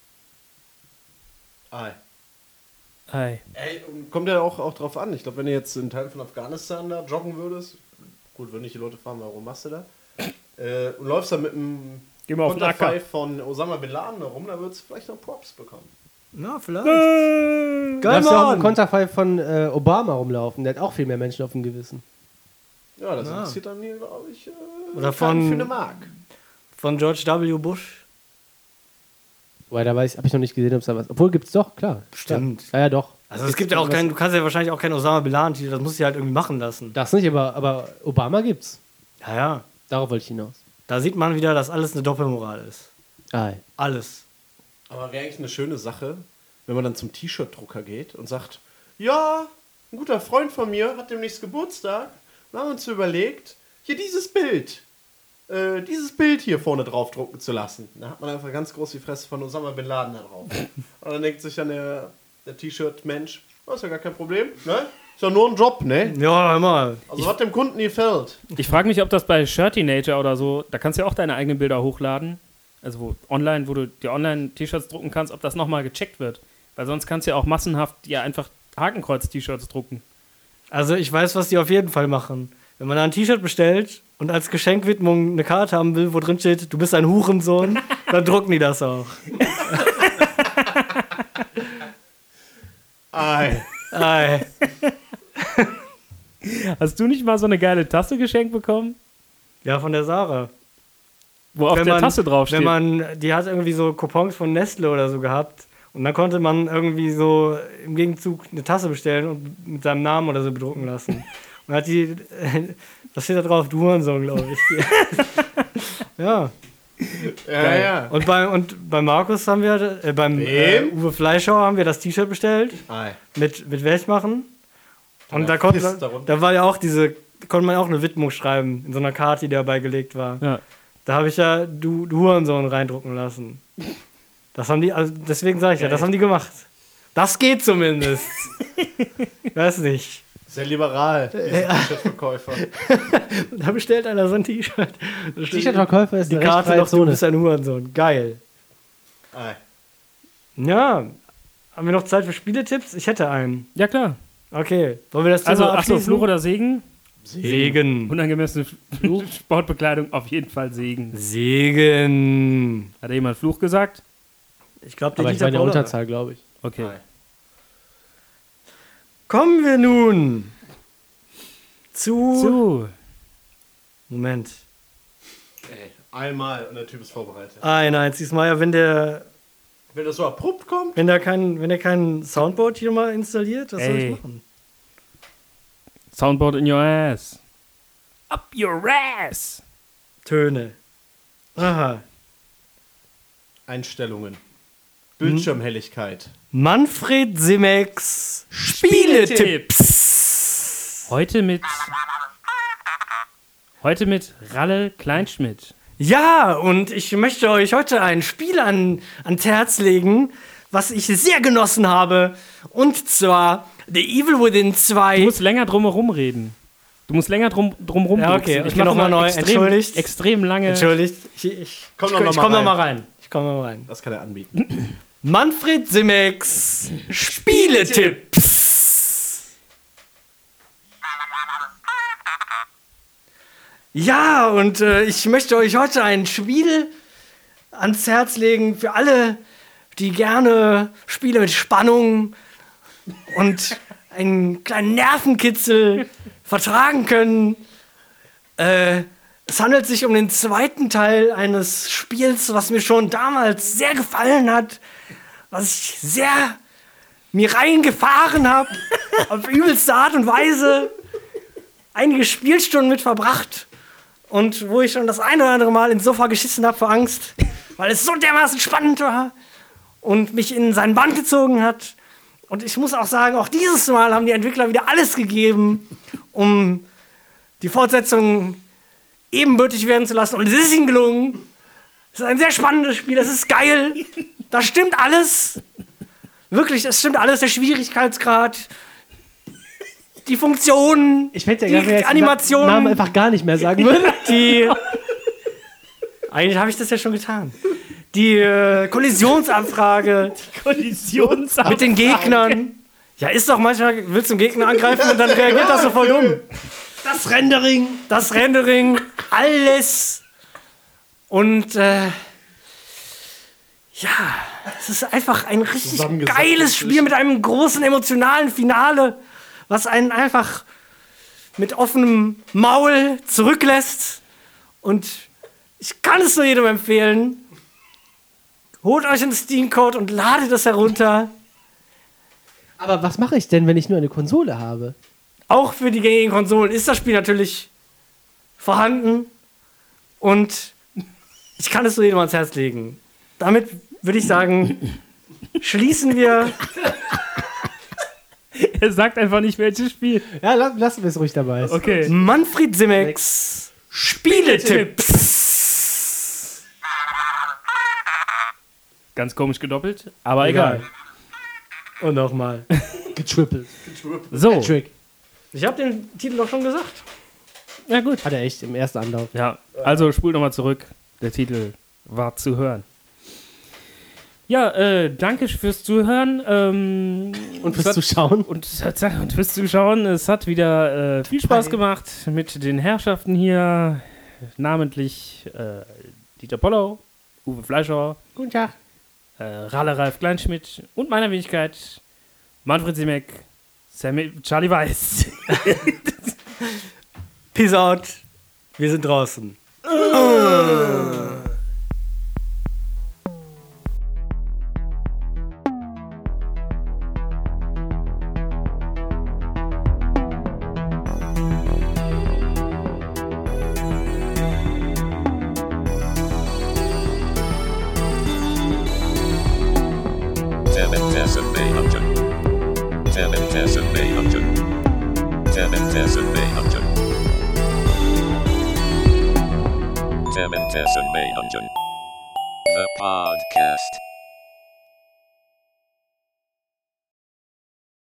Ei. Ei. Ey, kommt ja auch drauf an. Ich glaube, wenn du jetzt in Teilen von Afghanistan da joggen würdest, gut, wenn nicht die Leute fragen, warum machst du da? Und läufst da mit einem Geh mal auf den Acker. Konterfei von Osama Bin Laden rum, da würdest du vielleicht noch Props bekommen. Na, vielleicht. Du Geil, darfst ja auch Mann. im Konterfei von Obama rumlaufen. Der hat auch viel mehr Menschen auf dem Gewissen. Ja, das Ja. interessiert dann hier, glaube ich, Oder keinen von- für eine Mark. Von George W. Bush. Weil da habe ich noch nicht gesehen, ob es da was. Obwohl gibt's doch, klar. Stimmt. Ja, ja, doch. Also es gibt ja auch keinen, du kannst ja wahrscheinlich auch keinen Osama Bin Laden, das musst du ja halt irgendwie machen lassen. Das nicht, aber Obama gibt's. Ja, ja. Darauf wollte ich hinaus. Da sieht man wieder, dass alles eine Doppelmoral ist. Ei. Alles. Aber wäre eigentlich eine schöne Sache, wenn man dann zum T-Shirt-Drucker geht und sagt, ja, ein guter Freund von mir hat demnächst Geburtstag und haben uns so überlegt, hier dieses Bild hier vorne drauf drucken zu lassen. Da hat man einfach ganz groß die Fresse von Osama Bin Laden da drauf. Und dann denkt sich dann der T-Shirt-Mensch, das ist ja gar kein Problem, ne? Ist ja nur ein Job, ne? Ja, immer. Also was dem Kunden gefällt. Ich frage mich, ob das bei Shirtinator oder so, da kannst du ja auch deine eigenen Bilder hochladen. Also wo du dir online T-Shirts drucken kannst, ob das nochmal gecheckt wird. Weil sonst kannst du ja auch massenhaft ja einfach Hakenkreuz-T-Shirts drucken. Also ich weiß, was die auf jeden Fall machen. Wenn man da ein T-Shirt bestellt und als Geschenkwidmung eine Karte haben will, wo drin steht, du bist ein Hurensohn, dann drucken die das auch. Ei. Ei. Hast du nicht mal so eine geile Tasse geschenkt bekommen? Ja, von der Sarah. Wo auf der Tasse draufsteht? Die hat irgendwie so Coupons von Nestle oder so gehabt. Und dann konnte man irgendwie so im Gegenzug eine Tasse bestellen und mit seinem Namen oder so bedrucken lassen. Und hat die, was steht da drauf? Du Hurensohn, glaube ich. Ja. Ja. Und bei Markus haben wir, beim Wem? Uwe Fleischhauer haben wir das T-Shirt bestellt. Ei. Mit Weltmachen. Und Ja, da konnte Piss darunter. da war ja auch konnte man auch eine Widmung schreiben, in so einer Karte, die dabei gelegt war. Ja. Da habe ich ja du Hurensohn reindrucken lassen. Das haben die, also deswegen sage ich ja, das haben die gemacht. Das geht zumindest. Weiß nicht. Sehr liberal, dieser T-Shirt-Verkäufer. Da bestellt einer so ein T-Shirt. Da steht T-Shirt-Verkäufer ist die eine Karte recht freie noch, du Zone. bist ein Hurensohn. Geil. Ei. Ja. Haben wir noch Zeit für Spieletipps? Ich hätte einen. Ja, klar. Okay. Wollen wir das Thema Also, achso, abschließen? Fluch oder Segen? Segen. Unangemessene Sportbekleidung, auf jeden Fall Segen. Segen. Hat da jemand Fluch gesagt? Ich glaube, Aber ich war in der Paula. Unterzahl, glaube ich. Okay. Ei. Kommen wir nun zu... Moment. Ey, einmal und der Typ ist vorbereitet. Ein einziges Mal, ja, wenn der Wenn das so abrupt kommt, wenn der kein Soundboard hier mal installiert, was soll Ey. ich machen? Soundboard in your ass. Up your ass! Töne. Aha. Einstellungen. Bildschirmhelligkeit. Manfred Simex Spieletipps. Heute mit Ralle Kleinschmidt. Ja, und ich möchte euch heute ein Spiel ans Herz legen, was ich sehr genossen habe. Und zwar The Evil Within 2. Du musst länger drumherum reden. Du musst länger drumherum Ja, okay. reden. Ich mach nochmal neu. Entschuldigt. Extrem lange. Entschuldigt. Ich komm noch mal rein. Ich komme noch mal rein. Das kann er anbieten. Manfred Simex Spieletipps. Ja, und ich möchte euch heute ein Spiel ans Herz legen für alle, die gerne Spiele mit Spannung und einen kleinen Nervenkitzel vertragen können. Es handelt sich um den zweiten Teil eines Spiels, was mir schon damals sehr gefallen hat, was ich sehr mir reingefahren habe, auf übelste Art und Weise, einige Spielstunden mit verbracht und wo ich schon das eine oder andere Mal ins Sofa geschissen habe vor Angst, weil es so dermaßen spannend war und mich in seinen Bann gezogen hat. Und ich muss auch sagen, auch dieses Mal haben die Entwickler wieder alles gegeben, um die Fortsetzung ebenbürtig werden zu lassen. Und es ist ihnen gelungen. Es ist ein sehr spannendes Spiel, es ist geil. Da stimmt alles. Wirklich, es stimmt alles. Der Schwierigkeitsgrad, die Funktionen, Ich hätte die ja gerne Animationen. Namen einfach gar nicht mehr sagen würde. Eigentlich habe ich das ja schon getan. Die Kollisionsabfrage mit den Gegnern. Ja, ist doch manchmal, willst du einen Gegner angreifen und dann reagiert das so voll dumm. Das Rendering, alles. Und ja, es ist einfach ein richtig geiles Spiel mit einem großen emotionalen Finale, was einen einfach mit offenem Maul zurücklässt. Und ich kann es nur jedem empfehlen. Holt euch einen Steam-Code und ladet es herunter. Aber was mache ich denn, wenn ich nur eine Konsole habe? Auch für die gängigen Konsolen ist das Spiel natürlich vorhanden. Und ich kann es nur jedem ans Herz legen. Damit würde ich sagen, schließen wir. Er sagt einfach nicht, welches Spiel. Ja, lassen wir es ruhig dabei. Okay. Manfred Simex Spieletipps. Ganz komisch gedoppelt, aber egal. Und nochmal. Getrippelt. So. Trick. Ich habe den Titel doch schon gesagt. Ja, gut. Hat er echt im ersten Anlauf. Ja, also spult nochmal zurück. Der Titel war zu hören. Ja, danke fürs Zuhören. Und fürs Zuschauen. Und fürs Zuschauen. Es hat wieder viel Spaß gemacht mit den Herrschaften hier. Namentlich Dieter Pollow, Uwe Fleischer, Guten Tag. Ralle Ralf Kleinschmidt und meiner Wenigkeit Manfred Simek, Charlie Weiß. Peace out. Wir sind draußen. The podcast.